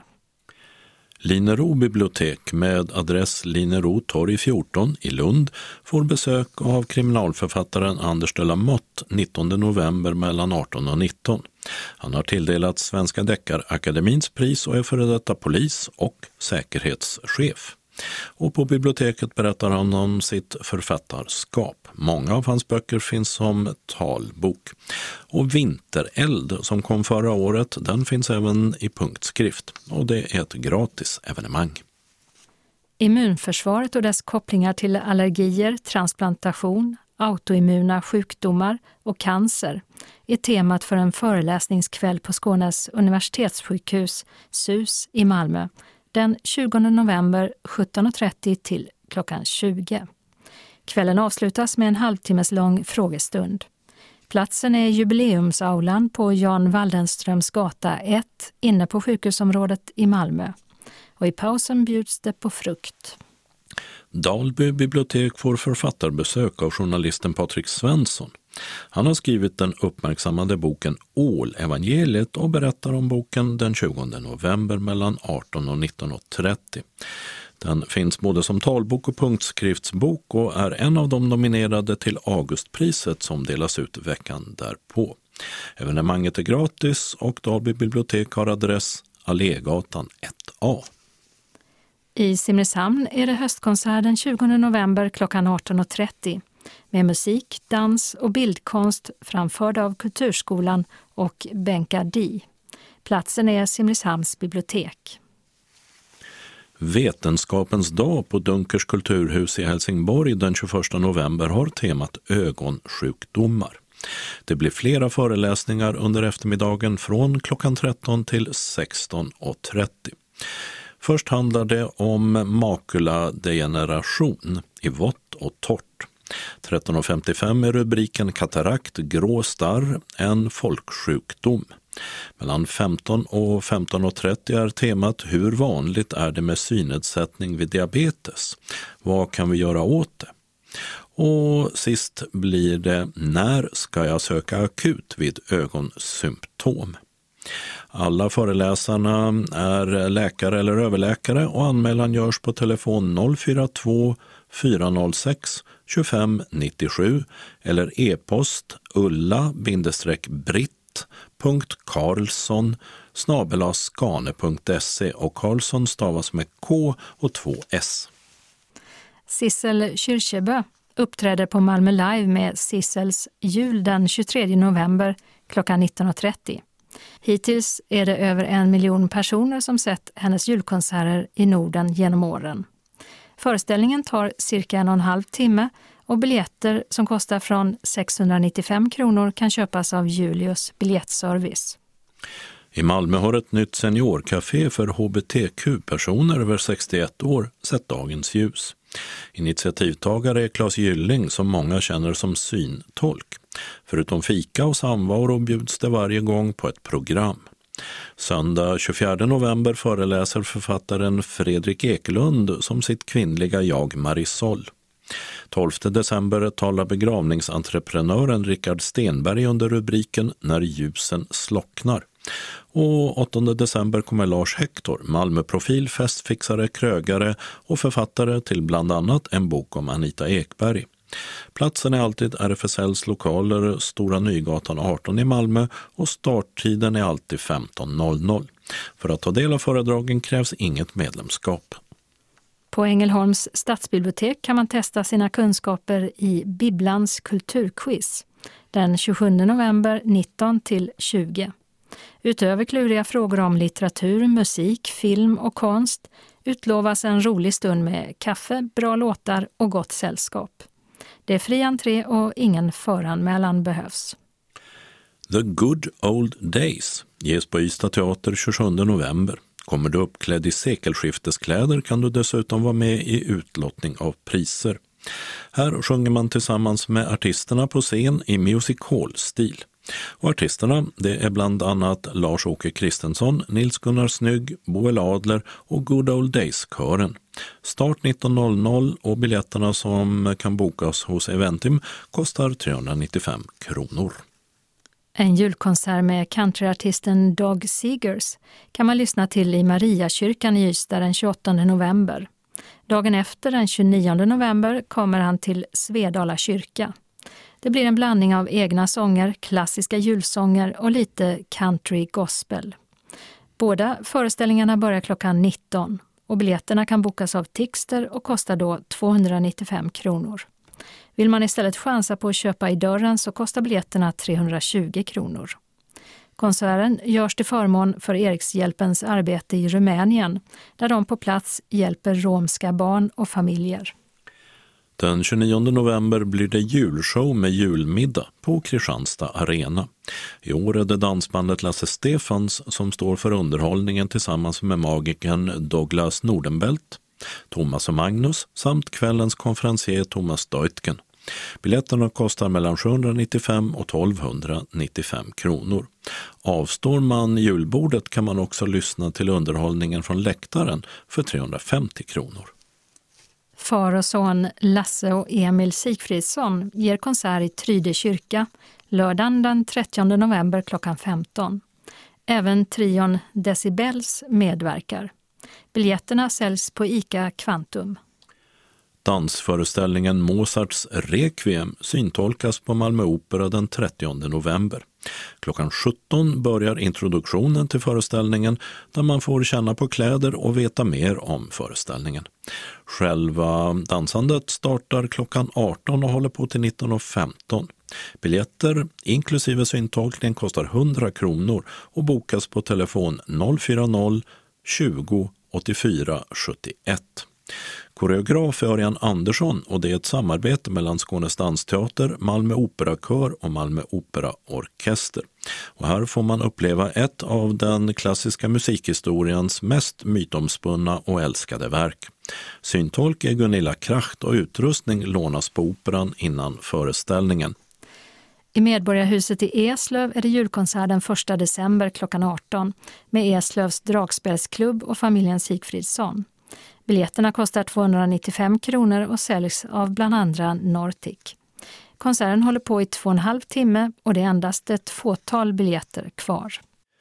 Linero bibliotek med adress Linero torg fjorton i Lund får besök av kriminalförfattaren Anders de la Motte nittonde november mellan arton och nitton. Han har tilldelat Svenska Deckarakademins pris och är före detta polis och säkerhetschef. Och på biblioteket berättar han om sitt författarskap. Många av hans böcker finns som talbok. Och Vintereld som kom förra året, den finns även i punktskrift. Och det är ett gratis evenemang. Immunförsvaret och dess kopplingar till allergier, transplantation, autoimmuna sjukdomar och cancer är temat för en föreläsningskväll på Skånes universitetssjukhus S U S i Malmö den tjugonde november sjutton och trettio till klockan tjugo. Kvällen avslutas med en halvtimmes lång frågestund. Platsen är jubileumsaulan på Jan Waldenströms gata ett inne på sjukhusområdet i Malmö. Och i pausen bjuds det på frukt. Dalby bibliotek får författarbesök av journalisten Patrik Svensson. Han har skrivit den uppmärksammade boken Ål-evangeliet och berättar om boken den tjugonde november mellan arton och nitton och trettio. Den finns både som talbok och punktskriftsbok och är en av de nominerade till Augustpriset som delas ut veckan därpå. Evenemanget är gratis och Dalby bibliotek har adress Allégatan ett A. I Simrishamn är det höstkonsert den tjugonde november klockan arton och trettio med musik, dans och bildkonst framförd av Kulturskolan och Benka Di. Platsen är Simrishamns bibliotek. Vetenskapens dag på Dunkers kulturhus i Helsingborg den tjugoförsta november har temat ögonsjukdomar. Det blir flera föreläsningar under eftermiddagen från klockan tretton till sexton och trettio. Först handlar det om makuladegeneration i vått och torrt. tretton och femtiofem är rubriken Katarakt, grå starr, en folksjukdom. Mellan femton och femton och trettio är temat hur vanligt är det med synnedsättning vid diabetes? Vad kan vi göra åt det? Och sist blir det när ska jag söka akut vid ögonsymptom? Alla föreläsarna är läkare eller överläkare och anmälan görs på telefon noll fyra två fyra noll sex tjugofem nittiosju eller e-post ulla-britt punkt karlsson snabel-a skane punkt se och Karlsson stavas med K och två S. Sissel Kyrkjebø uppträder på Malmö Live med Sissels jul den tjugotredje november klockan nitton och trettio. Hittills är det över en miljon personer som sett hennes julkonserter i Norden genom åren. Föreställningen tar cirka en och en halv timme och biljetter som kostar från sexhundranittiofem kronor kan köpas av Julius biljettservice. I Malmö har ett nytt seniorcafé för H B T Q-personer över sextioett år sett dagens ljus. Initiativtagare är Claes Gylling som många känner som syntolk. Förutom fika och samvaro bjuds det varje gång på ett program. Söndag tjugofjärde november föreläser författaren Fredrik Ekelund som sitt kvinnliga jag Marisol. tolfte december talar begravningsentreprenören Rickard Stenberg under rubriken När ljusen slocknar. Och åttonde december kommer Lars Hector, Malmöprofil, festfixare, krögare och författare till bland annat en bok om Anita Ekberg. Platsen är alltid R F S L:s lokaler, Stora Nygatan arton i Malmö och starttiden är alltid femton noll noll. För att ta del av föredragen krävs inget medlemskap. På Ängelholms stadsbibliotek kan man testa sina kunskaper i Bibblans kulturquiz den tjugosjunde november nitton till tjugo. Utöver kluriga frågor om litteratur, musik, film och konst utlovas en rolig stund med kaffe, bra låtar och gott sällskap. Det är fri entré och ingen föranmälan behövs. The Good Old Days ges på Ystad teater tjugosjunde november. Kommer du uppklädd i sekelskifteskläder kan du dessutom vara med i utlottning av priser. Här sjunger man tillsammans med artisterna på scen i music hall-stil. Och artisterna det är bland annat Lars-Åke Kristensson, Nils Gunnar Snygg, Boel Adler och Good Old Days-kören. Start nitton noll noll och biljetterna som kan bokas hos Eventim kostar trehundranittiofem kronor. En julkonsert med countryartisten Dog Seegers kan man lyssna till i Mariakyrkan i Ystad den tjugoåttonde november. Dagen efter den tjugonionde november kommer han till Svedala kyrka. Det blir en blandning av egna sånger, klassiska julsånger och lite country gospel. Båda föreställningarna börjar klockan nitton och biljetterna kan bokas av Tixter och kostar då tvåhundranittiofem kronor. Vill man istället chansa på att köpa i dörren så kostar biljetterna trehundratjugo kronor. Konserten görs till förmån för Erikshjälpens arbete i Rumänien där de på plats hjälper romska barn och familjer. Den tjugonionde november blir det julshow med julmiddag på Kristianstad Arena. I år är det dansbandet Lasse Stefans som står för underhållningen tillsammans med magikern Douglas Nordenbelt, Thomas och Magnus samt kvällens konferencier Thomas Deutgen. Biljetterna kostar mellan sjuhundranittiofem och tolvhundranittiofem kronor. Avstår man julbordet kan man också lyssna till underhållningen från läktaren för trehundrafemtio kronor. Far och son Lasse och Emil Sigfridsson ger konsert i Tryde kyrka lördagen den trettionde november klockan femton. Även trion Decibels medverkar. Biljetterna säljs på ICA Kvantum. Dansföreställningen Mozarts Requiem syntolkas på Malmö Opera den trettionde november. Klockan sjutton börjar introduktionen till föreställningen där man får känna på kläder och veta mer om föreställningen. Själva dansandet startar klockan arton och håller på till nitton och femton. Biljetter inklusive syntolkning kostar hundra kronor och bokas på telefon noll fyra noll tjugo åttiofyra sjuttioett. Koreograf är Örjan Andersson och det är ett samarbete mellan Skånes dansteater, Malmö Operakör och Malmö Operaorkester. Och här får man uppleva ett av den klassiska musikhistoriens mest mytomspunna och älskade verk. Syntolk är Gunilla Kracht och utrustning lånas på operan innan föreställningen. I Medborgarhuset i Eslöv är det julkonsert den första december klockan arton med Eslövs dragspelsklubb och familjen Sigfridsson. Biljetterna kostar tvåhundranittiofem kronor och säljs av bland andra Nortic. Konserten håller på i två och en halv timme och det är endast ett fåtal biljetter kvar.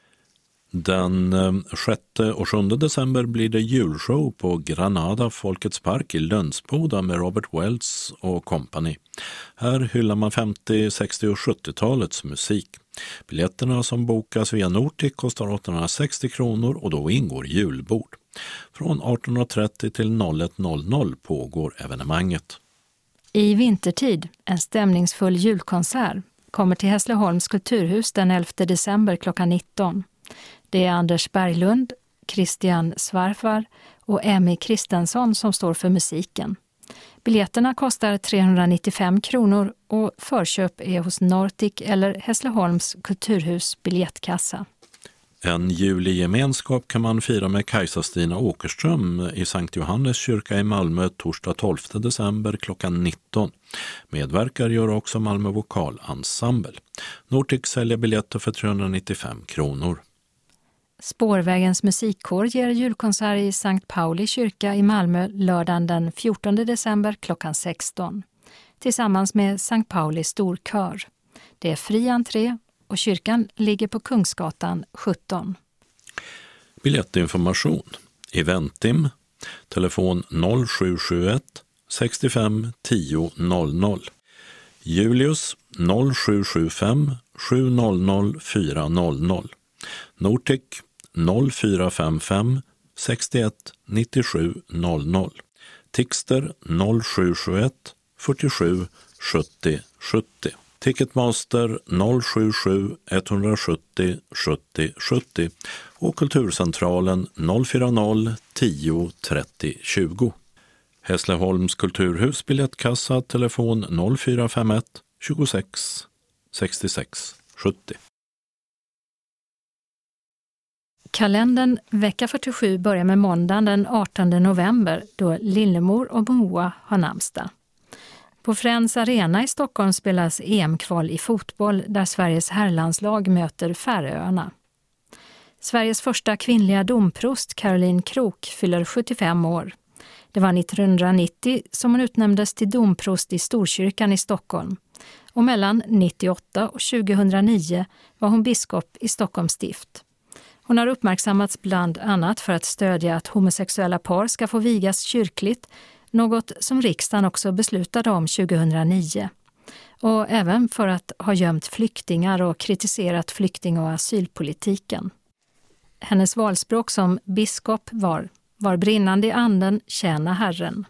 Den sjätte och sjunde december blir det julshow på Granada Folkets park i Lönsboda med Robert Wells och company. Här hyllar man femtio-, sextio- och sjuttiotalets musik. Biljetterna som bokas via Nortic kostar åttahundrasextio kronor och då ingår julbord. Från arton trettio till ett noll noll noll pågår evenemanget. I vintertid, en stämningsfull julkonsert, kommer till Hässleholms kulturhus den elfte december klockan nitton. Det är Anders Berglund, Christian Svarfar och Emmy Kristensson som står för musiken. Biljetterna kostar trehundranittiofem kronor och förköp är hos Nortic eller Hässleholms kulturhus biljettkassa. En juligemenskap kan man fira med Kajsa-Stina Åkerström i Sankt Johannes kyrka i Malmö torsdag tolfte december klockan nitton. Medverkar gör också Malmö vokalensemble. Nortic säljer biljetter för trehundranittiofem kronor. Spårvägens musikkår ger julkonsert i Sankt Pauli kyrka i Malmö lördagen den fjortonde december klockan sexton. Tillsammans med Sankt Pauli storkör. Det är fri entré och kyrkan ligger på Kungsgatan sjutton. Biljettinformation. Eventim. Telefon noll sju sju ett sextiofem tio noll noll. Julius noll sju sju fem sju noll noll fyra noll noll. Nortic noll fyra fem fem sextioett nittiosju noll noll. Tixter noll sju sju ett fyrtiosju sjuttio sjuttio. Ticketmaster noll sju sju ett sju noll sjuttio sjuttio och Kulturcentralen noll fyra noll tio trettio tjugo. Hässleholms kulturhus biljettkassa telefon noll fyra fem ett tjugosex sextiosex sjuttio. Kalendern vecka fyrtiosju börjar med måndagen den artonde november då Lillemor och Moa har namnsdag. På Friends Arena i Stockholm spelas E M-kval i fotboll där Sveriges herrlandslag möter Färöarna. Sveriges första kvinnliga domprost Caroline Krook fyller sjuttiofem år. Det var nittonhundranittio som hon utnämndes till domprost i Storkyrkan i Stockholm. Och mellan nittioåtta och tjugohundranio var hon biskop i Stockholms stift. Hon har uppmärksammats bland annat för att stödja att homosexuella par ska få vigas kyrkligt, något som riksdagen också beslutade om tjugohundranio. Och även för att ha gömt flyktingar och kritiserat flykting- och asylpolitiken. Hennes valspråk som biskop var, var brinnande i anden, tjäna Herren.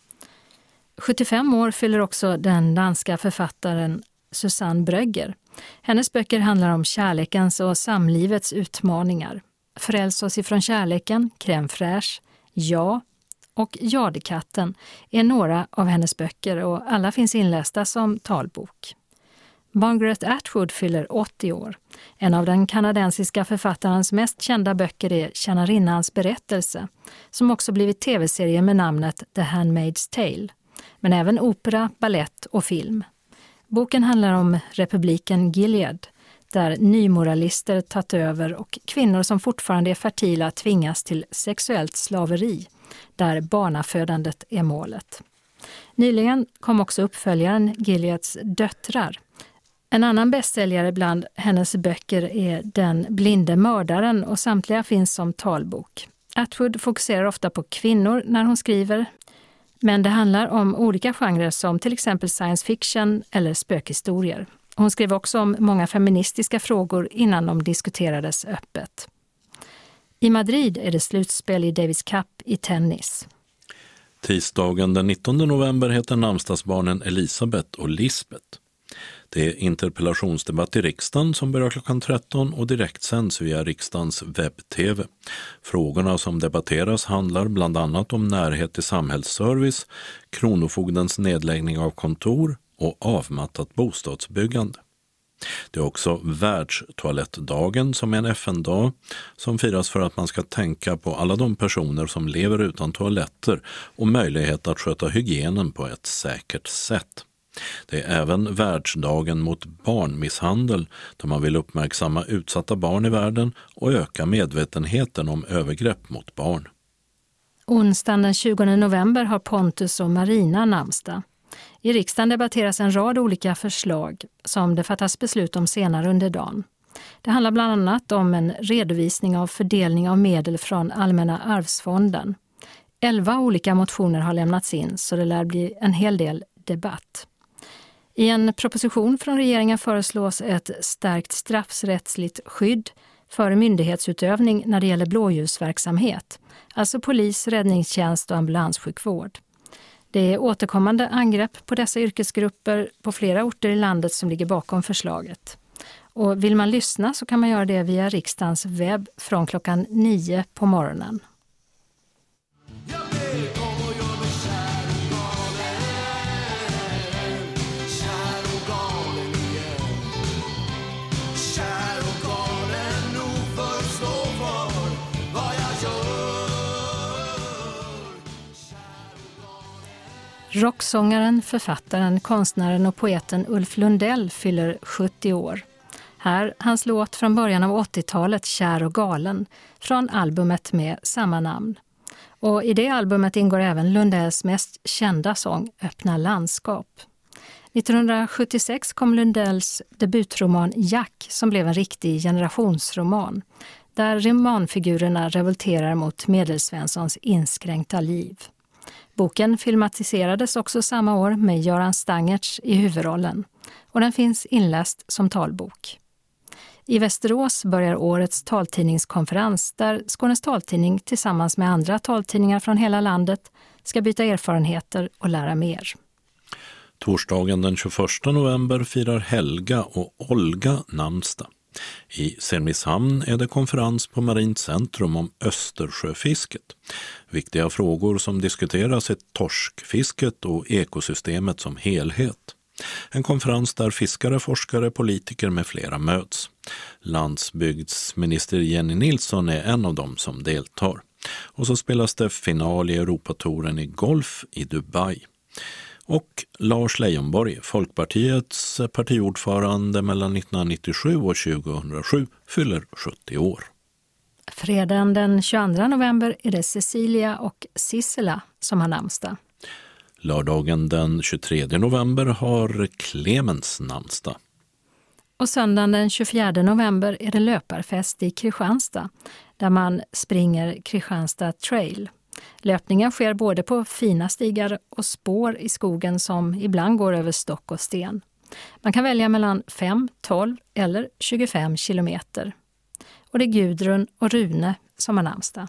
sjuttiofem år fyller också den danska författaren Susanne Brøgger. Hennes böcker handlar om kärlekens och samlivets utmaningar. Fräls oss ifrån kärleken, Crème fraîche, Ja och Jadekatten är några av hennes böcker och alla finns inlästa som talbok. Margaret Atwood fyller åttio år. En av den kanadensiska författarens mest kända böcker är Tjänarinnans berättelse, som också blivit tv-serie med namnet The Handmaid's Tale, men även opera, ballett och film. Boken handlar om republiken Gilead, där nymoralister tagit över och kvinnor som fortfarande är fertila tvingas till sexuellt slaveri, där barnafödandet är målet. Nyligen kom också uppföljaren Gileads döttrar. En annan bästsäljare bland hennes böcker är Den blinde mördaren och samtliga finns som talbok. Atwood fokuserar ofta på kvinnor när hon skriver, men det handlar om olika genrer som till exempel science fiction eller spökhistorier. Hon skrev också om många feministiska frågor innan de diskuterades öppet. I Madrid är det slutspel i Davis Cup i tennis. Tisdagen den nittonde november heter namnsdagsbarnen Elisabeth och Lisbeth. Det är interpellationsdebatt i riksdagen som börjar klockan tretton och direkt sänds via riksdagens webb-tv. Frågorna som debatteras handlar bland annat om närhet till samhällsservice, kronofogdens nedläggning av kontor och avmattat bostadsbyggande. Det är också världstoalettdagen som är en F N-dag som firas för att man ska tänka på alla de personer som lever utan toaletter och möjlighet att sköta hygienen på ett säkert sätt. Det är även världsdagen mot barnmisshandel där man vill uppmärksamma utsatta barn i världen och öka medvetenheten om övergrepp mot barn. Onsdagen den tjugonde november har Pontus och Marina namnsdag. I riksdagen debatteras en rad olika förslag som det fattas beslut om senare under dagen. Det handlar bland annat om en redovisning av fördelning av medel från Allmänna arvsfonden. Elva olika motioner har lämnats in så det lär bli en hel del debatt. I en proposition från regeringen föreslås ett stärkt straffrättsligt skydd för myndighetsutövning när det gäller blåljusverksamhet, alltså polis, räddningstjänst och ambulanssjukvård. Det är återkommande angrepp på dessa yrkesgrupper på flera orter i landet som ligger bakom förslaget. Och vill man lyssna så kan man göra det via riksdagens webb från klockan nio på morgonen. Rocksångaren, författaren, konstnären och poeten Ulf Lundell fyller sjuttio år. Här hans låt från början av åttiotalet, Kär och galen, från albumet med samma namn. Och i det albumet ingår även Lundells mest kända sång, Öppna landskap. nittonhundrasjuttiosex kom Lundells debutroman Jack, som blev en riktig generationsroman, där romanfigurerna revolterar mot Medelsvenssons inskränkta liv. Boken filmatiserades också samma år med Göran Stangertz i huvudrollen och den finns inläst som talbok. I Västerås börjar årets taltidningskonferens där Skånes taltidning tillsammans med andra taltidningar från hela landet ska byta erfarenheter och lära mer. Torsdagen den tjugoförsta november firar Helga och Olga namnsdag. I Simrishamn är det konferens på Marint centrum om Östersjöfisket. Viktiga frågor som diskuteras är torskfisket och ekosystemet som helhet. En konferens där fiskare, forskare, politiker med flera möts. Landsbygdsminister Jenny Nilsson är en av dem som deltar. Och så spelas det final i Europatouren i golf i Dubai. Och Lars Leijonborg, Folkpartiets partiordförande mellan nittonhundranittiosju och tjugohundrasju, fyller sjuttio år. Fredagen den tjugoandra november är det Cecilia och Sissela som har namnsdag. Lördagen den tjugotredje november har Clemens namnsdag. Och söndagen den tjugofjärde november är det löparfest i Kristianstad där man springer Kristianstad Trail. Löpningen sker både på fina stigar och spår i skogen som ibland går över stock och sten. Man kan välja mellan fem, tolv eller tjugofem kilometer. Och det är Gudrun och Rune som har namnsdag.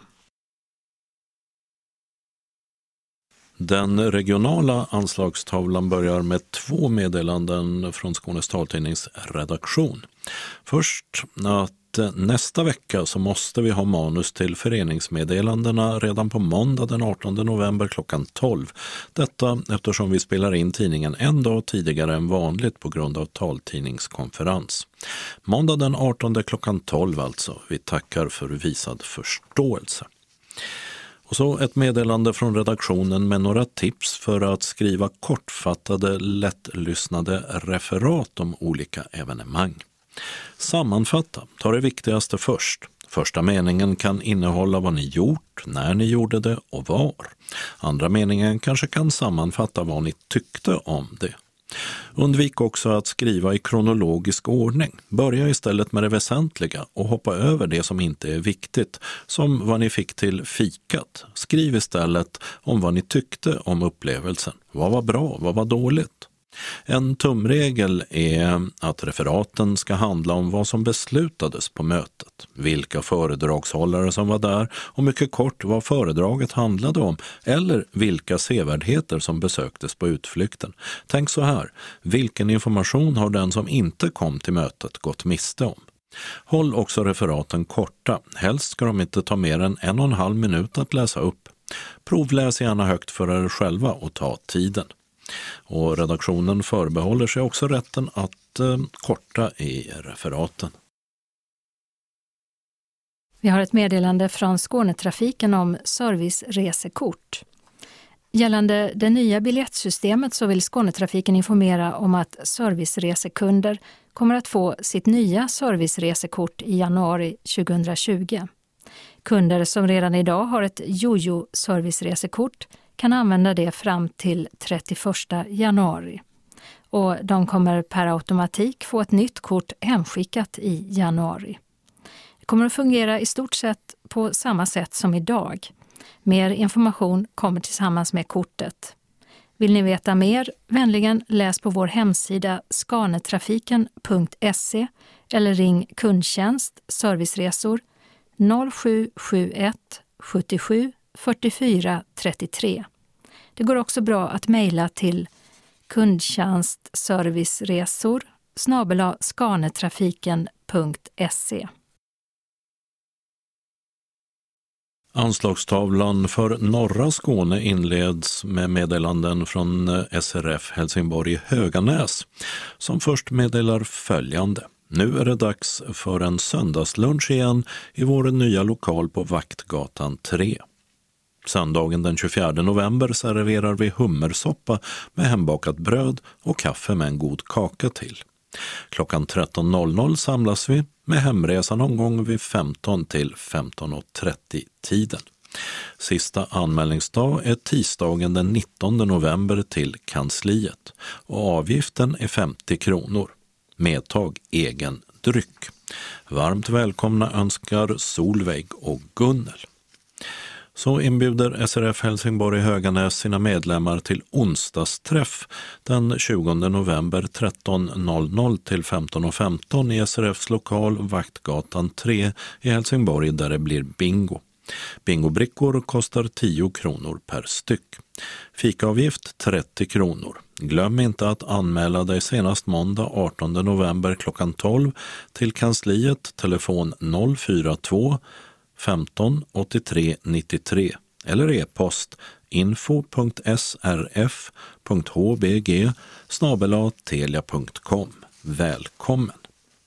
Den regionala anslagstavlan börjar med två meddelanden från Skånes taltidnings redaktion. Först att nästa vecka så måste vi ha manus till föreningsmeddelandena redan på måndag den artonde november klockan tolv. Detta eftersom vi spelar in tidningen en dag tidigare än vanligt på grund av taltidningskonferens. Måndag den artonde klockan tolv alltså. Vi tackar för visad förståelse. Och så ett meddelande från redaktionen med några tips för att skriva kortfattade, lättlyssnade referat om olika evenemang. Sammanfatta, ta det viktigaste först. Första meningen kan innehålla vad ni gjort, när ni gjorde det och var. Andra meningen kanske kan sammanfatta vad ni tyckte om det. Undvik också att skriva i kronologisk ordning. Börja istället med det väsentliga och hoppa över det som inte är viktigt, som vad ni fick till fikat. Skriv istället om vad ni tyckte om upplevelsen. Vad var bra, vad var dåligt? En tumregel är att referaten ska handla om vad som beslutades på mötet, vilka föredragshållare som var där och mycket kort vad föredraget handlade om eller vilka sevärdheter som besöktes på utflykten. Tänk så här, vilken information har den som inte kom till mötet gått miste om? Håll också referaten korta, helst ska de inte ta mer än en och en halv minut att läsa upp. Provläs gärna högt för er själva och ta tiden. Och redaktionen förbehåller sig också rätten att eh, korta i referaten. Vi har ett meddelande från Skånetrafiken om serviceresekort. Gällande det nya biljettsystemet så vill Skånetrafiken informera om att serviceresekunder kommer att få sitt nya serviceresekort i januari tjugohundratjugo. Kunder som redan idag har ett Jojo-serviceresekort kan använda det fram till trettioförsta januari. Och de kommer per automatik få ett nytt kort hemskickat i januari. Det kommer att fungera i stort sett på samma sätt som idag. Mer information kommer tillsammans med kortet. Vill ni veta mer, vänligen läs på vår hemsida skanetrafiken punkt se eller ring kundtjänst serviceresor noll sju sju ett sjuttiosju fyrtiofyra trettiotre. Det går också bra att mejla till kundtjänstserviceresor snabel-a skanetrafiken punkt se. Anslagstavlan för norra Skåne inleds med meddelanden från S R F Helsingborg i Höganäs som först meddelar följande. Nu är det dags för en söndagslunch igen i vår nya lokal på Vaktgatan tre. Söndagen den tjugofjärde november serverar vi hummersoppa med hembakat bröd och kaffe med en god kaka till. Klockan tretton noll noll samlas vi med hemresa någon gång vid femton till femton trettio tiden. Sista anmälningsdag är tisdagen den nittonde november till kansliet och avgiften är femtio kronor. Medtag egen dryck. Varmt välkomna önskar Solveig och Gunnel. Så inbjuder S R F Helsingborg i Höganäs sina medlemmar till onsdagsträff den tjugonde november tretton noll noll till femton femton i S R Fs lokal Vaktgatan tre i Helsingborg där det blir bingo. Bingobrickor kostar tio kronor per styck. Fikaavgift trettio kronor. Glöm inte att anmäla dig senast måndag artonde november klockan tolv till kansliet telefon noll fyra två femton åttiotre nittiotre eller e-post info punkt s r f punkt h b g snabel-a telia punkt com. Välkommen!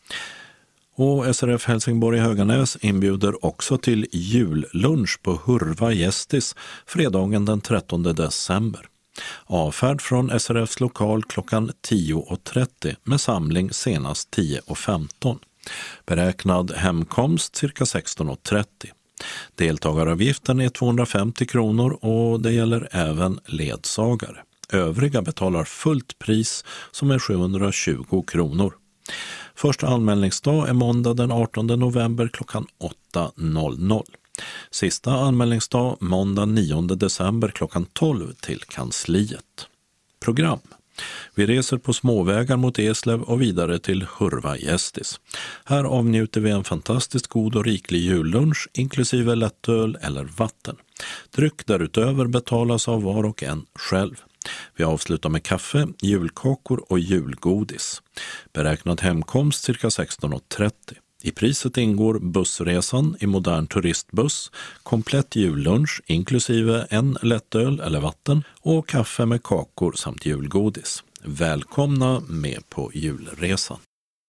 Och S R F Helsingborg i Höganäs inbjuder också till jullunch på Hurva Gästis fredagen den trettonde december. Avfärd från S R Fs lokal klockan tio trettio med samling senast tio femton. Beräknad hemkomst cirka sexton trettio. Deltagaravgiften är tvåhundrafemtio kronor och det gäller även ledsagare. Övriga betalar fullt pris som är sjuhundratjugo kronor. Första anmälningsdag är måndag den artonde november klockan åtta noll noll. Sista anmälningsdag måndag nionde december klockan tolv till kansliet. Program. Vi reser på småvägar mot Eslöv och vidare till Hurva Gästis. Här avnjuter vi en fantastiskt god och riklig jullunch inklusive lättöl eller vatten. Dryck därutöver betalas av var och en själv. Vi avslutar med kaffe, julkakor och julgodis. Beräknad hemkomst cirka sexton trettio. I priset ingår bussresan i modern turistbuss, komplett jullunch inklusive en lättöl eller vatten och kaffe med kakor samt julgodis. Välkomna med på julresan.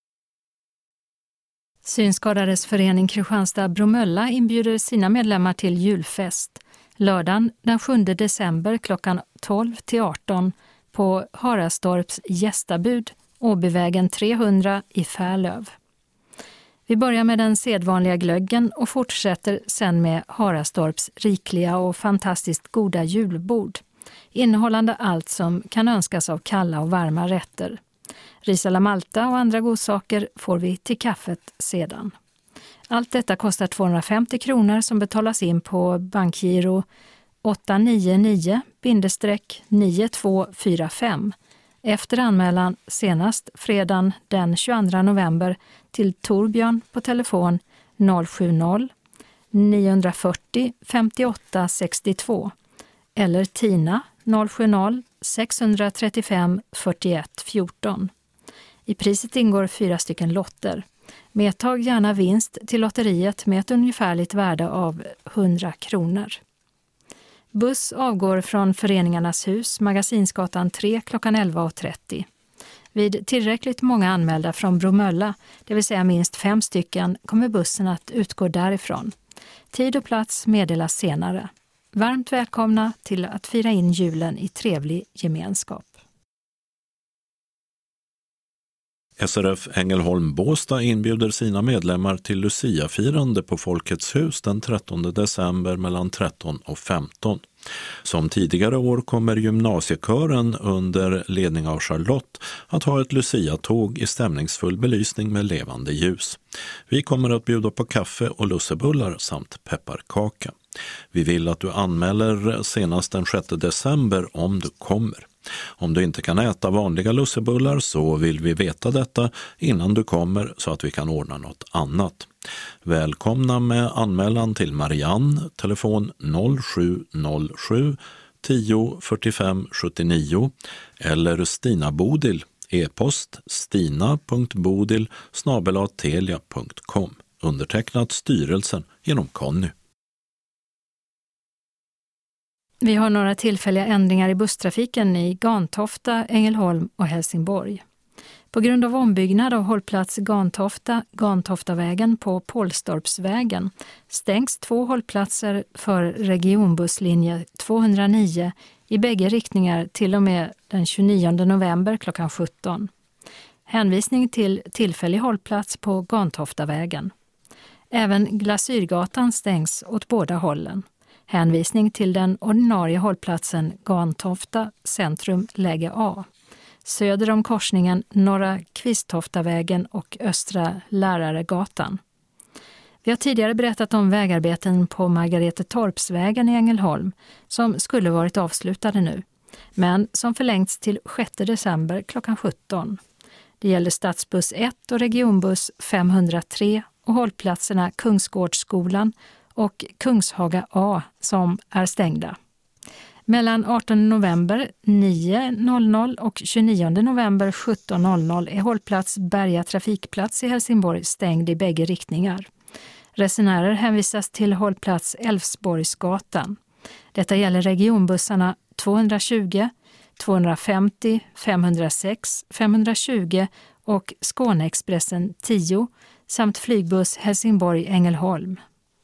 Synskadades förening Kristianstad-Bromölla inbjuder sina medlemmar till julfest lördagen den sjunde december klockan tolv till arton på Harastorps gästabud, Åbyvägen trehundra i Färlöv. Vi börjar med den sedvanliga glöggen och fortsätter sen med Harastorps rikliga och fantastiskt goda julbord, innehållande allt som kan önskas av kalla och varma rätter. Ris alla malta och andra godsaker får vi till kaffet sedan. Allt detta kostar tvåhundrafemtio kronor som betalas in på bankgiro åtta nio nio nio två fyra fem efter anmälan senast fredagen den tjugoandra november till Torbjörn på telefon noll sju noll nio fyrtio femtioåtta sextiotvå eller Tina noll sju noll sex trettiofem fyrtioett fjorton. I priset ingår fyra stycken lotter. Medtag gärna vinst till lotteriet med ett ungefärligt värde av hundra kronor. Buss avgår från Föreningarnas hus, Magasinsgatan tre klockan elva trettio. Vid tillräckligt många anmälda från Bromölla, det vill säga minst fem stycken, kommer bussen att utgå därifrån. Tid och plats meddelas senare. Varmt välkomna till att fira in julen i trevlig gemenskap. S R F Ängelholm-Båstad inbjuder sina medlemmar till Lucia-firande på Folkets hus den trettonde december mellan tretton och femton. Som tidigare år kommer gymnasiekören under ledning av Charlotte att ha ett Lucia-tåg i stämningsfull belysning med levande ljus. Vi kommer att bjuda på kaffe och lussebullar samt pepparkaka. Vi vill att du anmäler senast den sjätte december om du kommer. Om du inte kan äta vanliga lussebullar så vill vi veta detta innan du kommer så att vi kan ordna något annat. Välkomna med anmälan till Marianne, telefon noll sju noll sju tio fyrtiofem sjuttionio eller Stina Bodil, e-post stina punkt bodil snabel-a telia punkt com, undertecknat styrelsen genom Conny. Vi har några tillfälliga ändringar i busstrafiken i Gantofta, Ängelholm och Helsingborg. På grund av ombyggnad av hållplats Gantofta, Gantoftavägen på Pålstorpsvägen stängs två hållplatser för regionbusslinje tvåhundranio i bägge riktningar till och med den tjugonionde november klockan sjutton. Hänvisning till tillfällig hållplats på Gantoftavägen. Även Glasyrgatan stängs åt båda hållen. Hänvisning till den ordinarie hållplatsen Gantofta centrum läge A. Söder om korsningen Norra Kvistoftavägen och Östra Läraregatan. Vi har tidigare berättat om vägarbeten på Margaretetorpsvägen i Ängelholm som skulle varit avslutade nu, men som förlängts till sjätte december klockan sjutton. Det gäller stadsbuss ett och regionbuss femhundratre och hållplatserna Kungsgårdsskolan och Kungshaga A som är stängda. Mellan artonde november nio noll noll och tjugonionde november sjutton noll noll är hållplats Berga trafikplats i Helsingborg stängd i bägge riktningar. Resenärer hänvisas till hållplats Älvsborgsgatan. Detta gäller regionbussarna tvåhundratjugo, tvåhundrafemtio, femhundrasex, femhundratjugo och Skåneexpressen tio samt flygbuss Helsingborg-Ängelholm.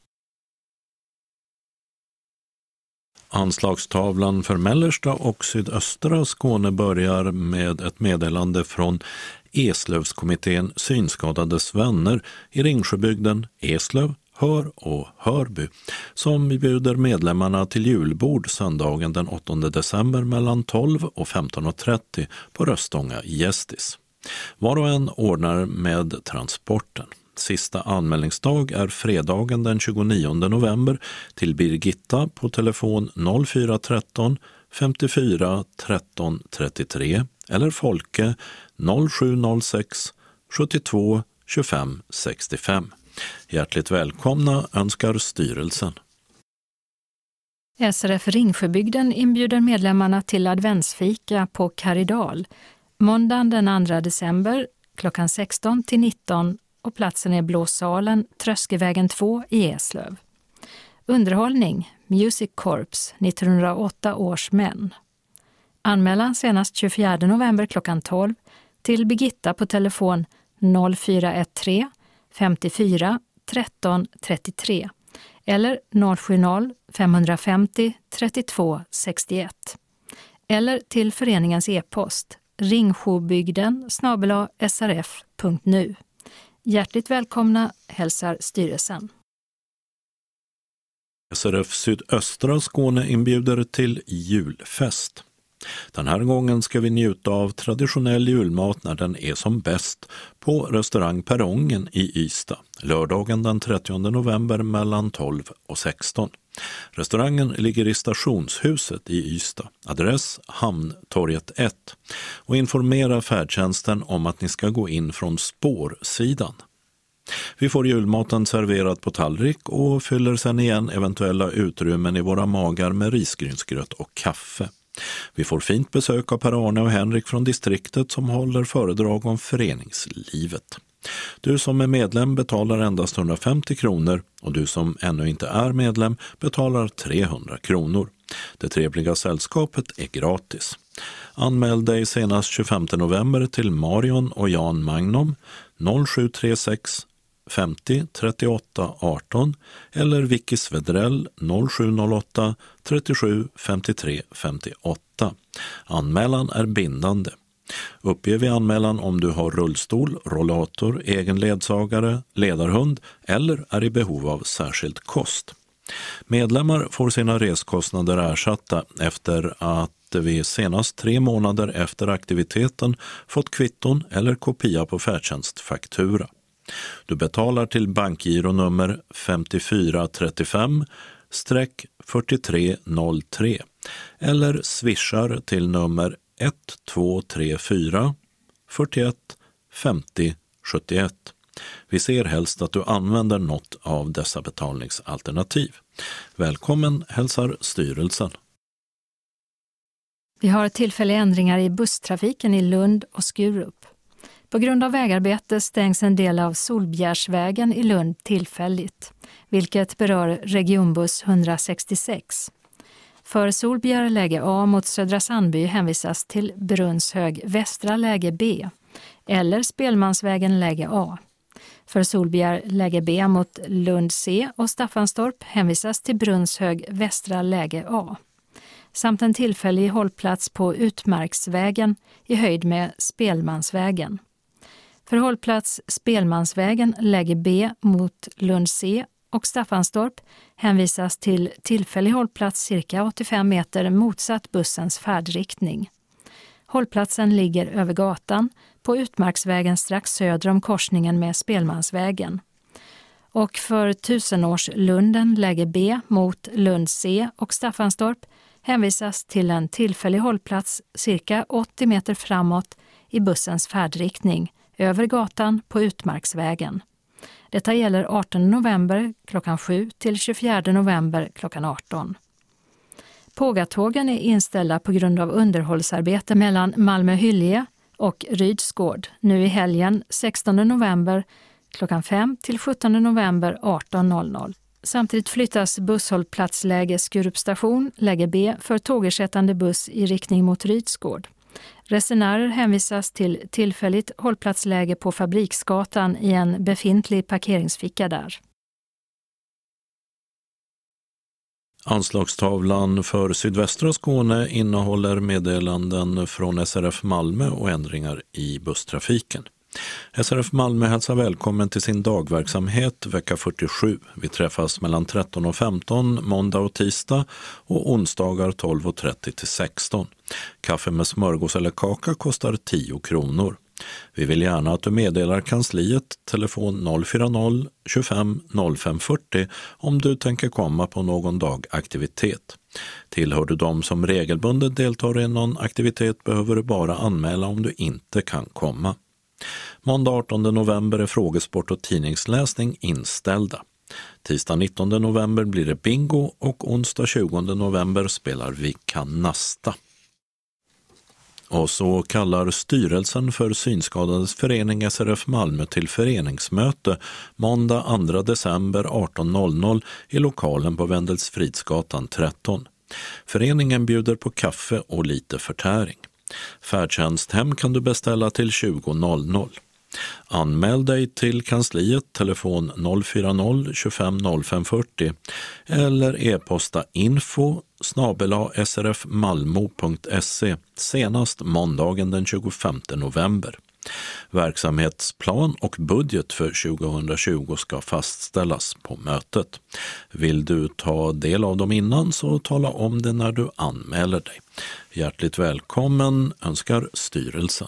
Anslagstavlan för mellersta och sydöstra Skåne börjar med ett meddelande från Eslövskommittén Synskadades vänner i Ringsjöbygden, Eslöv, Hör och Hörby, som bjuder medlemmarna till julbord söndagen den åttonde december mellan tolv och femton och trettio på Röstånga i Gästis. Var och en ordnar med transporten. Sista anmälningsdag är fredagen den tjugonionde november till Birgitta på telefon noll fyra tretton femtiofyra tretton trettiotre eller Folke noll sju noll sex sjuttiotvå tjugofem sextiofem. Hjärtligt välkomna önskar styrelsen. S R F Ringsjöbygden inbjuder medlemmarna till adventsfika på Karidal måndagen den andra december klockan sexton till nitton och platsen är Blåsalen, Tröskevägen två i Eslöv. Underhållning, Music Corps, nittonhundraåtta års män. Anmälan senast tjugofjärde november klockan tolv till Birgitta på telefon noll fyra ett tre femtiofyra tretton trettiotre eller noll sju noll femhundrafemtio trettiotvå sextioett eller till föreningens e-post ringsjöbygden snabel-a s r f punkt nu. Hjärtligt välkomna hälsar styrelsen. S R F Sydöstra Skåne inbjuder till julfest. Den här gången ska vi njuta av traditionell julmat när den är som bäst på restaurang Perrongen i Ystad, lördagen den trettionde november mellan tolv och sexton. Restaurangen ligger i stationshuset i Ystad, adress Hamntorget ett, och informera färdtjänsten om att ni ska gå in från spårsidan. Vi får julmaten serverad på tallrik och fyller sedan igen eventuella utrymmen i våra magar med risgrynsgröt och kaffe. Vi får fint besök av Per-Arne och Henrik från distriktet som håller föredrag om föreningslivet. Du som är medlem betalar endast hundrafemtio kronor och du som ännu inte är medlem betalar trehundra kronor. Det trevliga sällskapet är gratis. Anmäl dig senast tjugofemte november till Marion och Jan Magnum noll sju tre sex femtio trettioåtta arton eller Vicky Svedrell noll sju noll åtta trettiosju femtiotre femtioåtta. Anmälan är bindande. Uppge vid anmälan om du har rullstol, rollator, egen ledsagare, ledarhund eller är i behov av särskild kost. Medlemmar får sina reskostnader ersatta efter att vi senast tre månader efter aktiviteten fått kvitton eller kopia på färdtjänstfaktura. Du betalar till bankgironummer femtiofyra trettiofem fyrtiotre noll tre eller swishar till nummer ett två tre fyra fyrtioett femtio sjuttioett. Vi ser helst att du använder något av dessa betalningsalternativ. Välkommen hälsar styrelsen. Vi har tillfälliga ändringar i busstrafiken i Lund och Skurup. På grund av vägarbete stängs en del av Solbjärsvägen i Lund tillfälligt, vilket berör regionbuss etthundrasextiosex. För Solbjär läge A mot Södra Sandby hänvisas till Brunnshög västra läge B eller Spelmansvägen läge A. För Solbjär läge B mot Lund C och Staffanstorp hänvisas till Brunnshög västra läge A. Samt en tillfällig hållplats på Utmarksvägen i höjd med Spelmansvägen. För hållplats Spelmansvägen läge B mot Lund C och Staffanstorp hänvisas till tillfällig hållplats cirka åttiofem meter motsatt bussens färdriktning. Hållplatsen ligger över gatan på Utmarksvägen strax söder om korsningen med Spelmansvägen. Och för Tusenårslunden läge B mot Lund C och Staffanstorp hänvisas till en tillfällig hållplats cirka åttio meter framåt i bussens färdriktning över gatan på Utmarksvägen. Detta gäller artonde november klockan sju till tjugofjärde november klockan arton. Pågatågen är inställda på grund av underhållsarbete mellan Malmö-Hyllie och Rydsgård nu i helgen sextonde november klockan fem till sjuttonde november arton noll noll. Samtidigt flyttas busshållplatsläge Skurup station, läge B, för tågersättande buss i riktning mot Rydsgård. Resenärer hänvisas till tillfälligt hållplatsläge på Fabriksgatan i en befintlig parkeringsficka där. Anslagstavlan för sydvästra Skåne innehåller meddelanden från S R F Malmö och ändringar i busstrafiken. S R F Malmö hälsar välkommen till sin dagverksamhet vecka fyrtiosju. Vi träffas mellan tretton och femton måndag och tisdag och onsdagar tolv och trettio till sexton. Kaffe med smörgås eller kaka kostar tio kronor. Vi vill gärna att du meddelar kansliet telefon noll fyra noll tjugofem noll fem fyrtio om du tänker komma på någon dagaktivitet. Tillhör du dem som regelbundet deltar i någon aktivitet behöver du bara anmäla om du inte kan komma. Måndag artonde november är frågesport och tidningsläsning inställda. Tisdag nittonde november blir det bingo och onsdag tjugonde november spelar vi kanasta. Och så kallar styrelsen för Synskadades förening S R F Malmö till föreningsmöte måndag andra december arton noll noll i lokalen på Wendelsfridsgatan tretton. Föreningen bjuder på kaffe och lite förtäring. Färdtjänsthem kan du beställa till tjugo noll noll. Anmäl dig till kansliet telefon noll fyra noll tjugofem noll fem fyrtio eller e-posta info snabel-a srfmalmo punkt se senast måndagen den tjugofemte november. Verksamhetsplan och budget för tjugohundratjugo ska fastställas på mötet. Vill du ta del av dem innan så tala om det när du anmäler dig. Hjärtligt välkommen önskar styrelsen.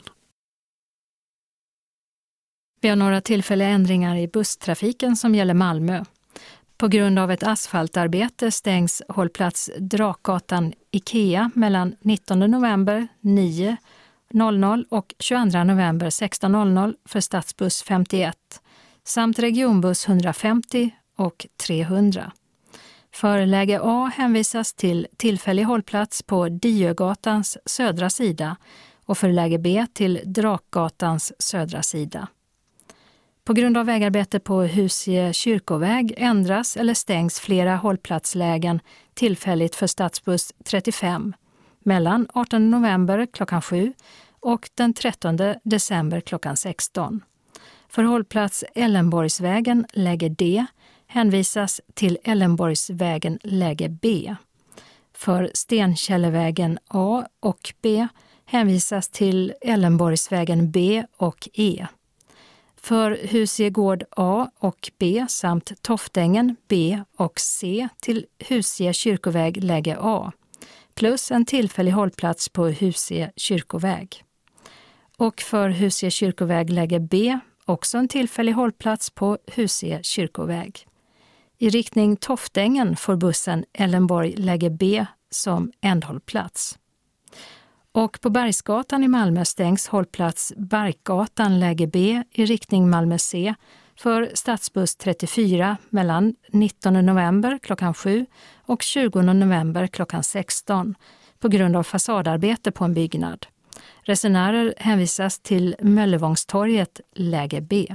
Vi har några tillfälliga ändringar i busstrafiken som gäller Malmö. På grund av ett asfaltarbete stängs hållplats Drakgatan Ikea mellan nittonde november nio noll noll och tjugoandra november sexton noll noll för stadsbuss femtioett samt regionbuss etthundrafemtio och trehundra. För läge A hänvisas till tillfällig hållplats på Diögatans södra sida och för läge B till Drakgatans södra sida. På grund av vägarbete på Husie kyrkoväg ändras eller stängs flera hållplatslägen tillfälligt för stadsbuss trettiofem mellan artonde november klockan sju och den trettonde december klockan sexton. För hållplats Ellenborgsvägen läge D hänvisas till Ellenborgsvägen läge B. För Stenkällevägen A och B hänvisas till Ellenborgsvägen B och E. För Husiegård A och B samt Toftängen B och C till Husie kyrkoväg läge A, plus en tillfällig hållplats på Husie kyrkoväg. Och för Husie kyrkoväg läge B också en tillfällig hållplats på Husie kyrkoväg. I riktning Toftängen får bussen Ellenborg läge B som ändhållplats. Och på Bergsgatan i Malmö stängs hållplats Barkgatan läge B i riktning Malmö C för stadsbuss trettiofyra mellan nittonde november klockan sju och tjugonde november klockan sexton på grund av fasadarbete på en byggnad. Resenärer hänvisas till Möllevångstorget, läge B.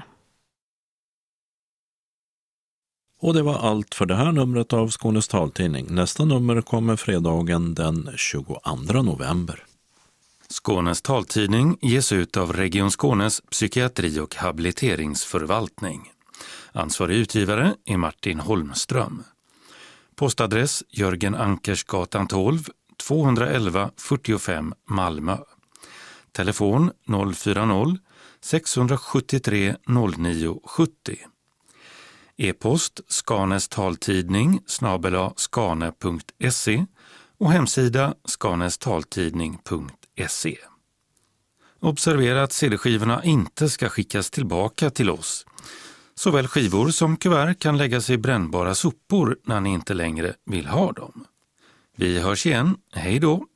Och det var allt för det här numret av Skånes taltidning. Nästa nummer kommer fredagen den tjugoandra november. Skånes taltidning ges ut av Region Skånes psykiatri- och habiliteringsförvaltning. Ansvarig utgivare är Martin Holmström. Postadress Jörgen Ankersgatan tolv, tvåhundraelva fyrtiofem Malmö. Telefon noll fyra noll, sex sju tre, noll nio sju noll. E-post Skanes taltidning snabel-a skane punkt se och hemsida skanestaltidning punkt se. Observera att C D-skivorna inte ska skickas tillbaka till oss. Såväl skivor som kuvert kan läggas i brännbara sopor när ni inte längre vill ha dem. Vi hörs igen. Hej då!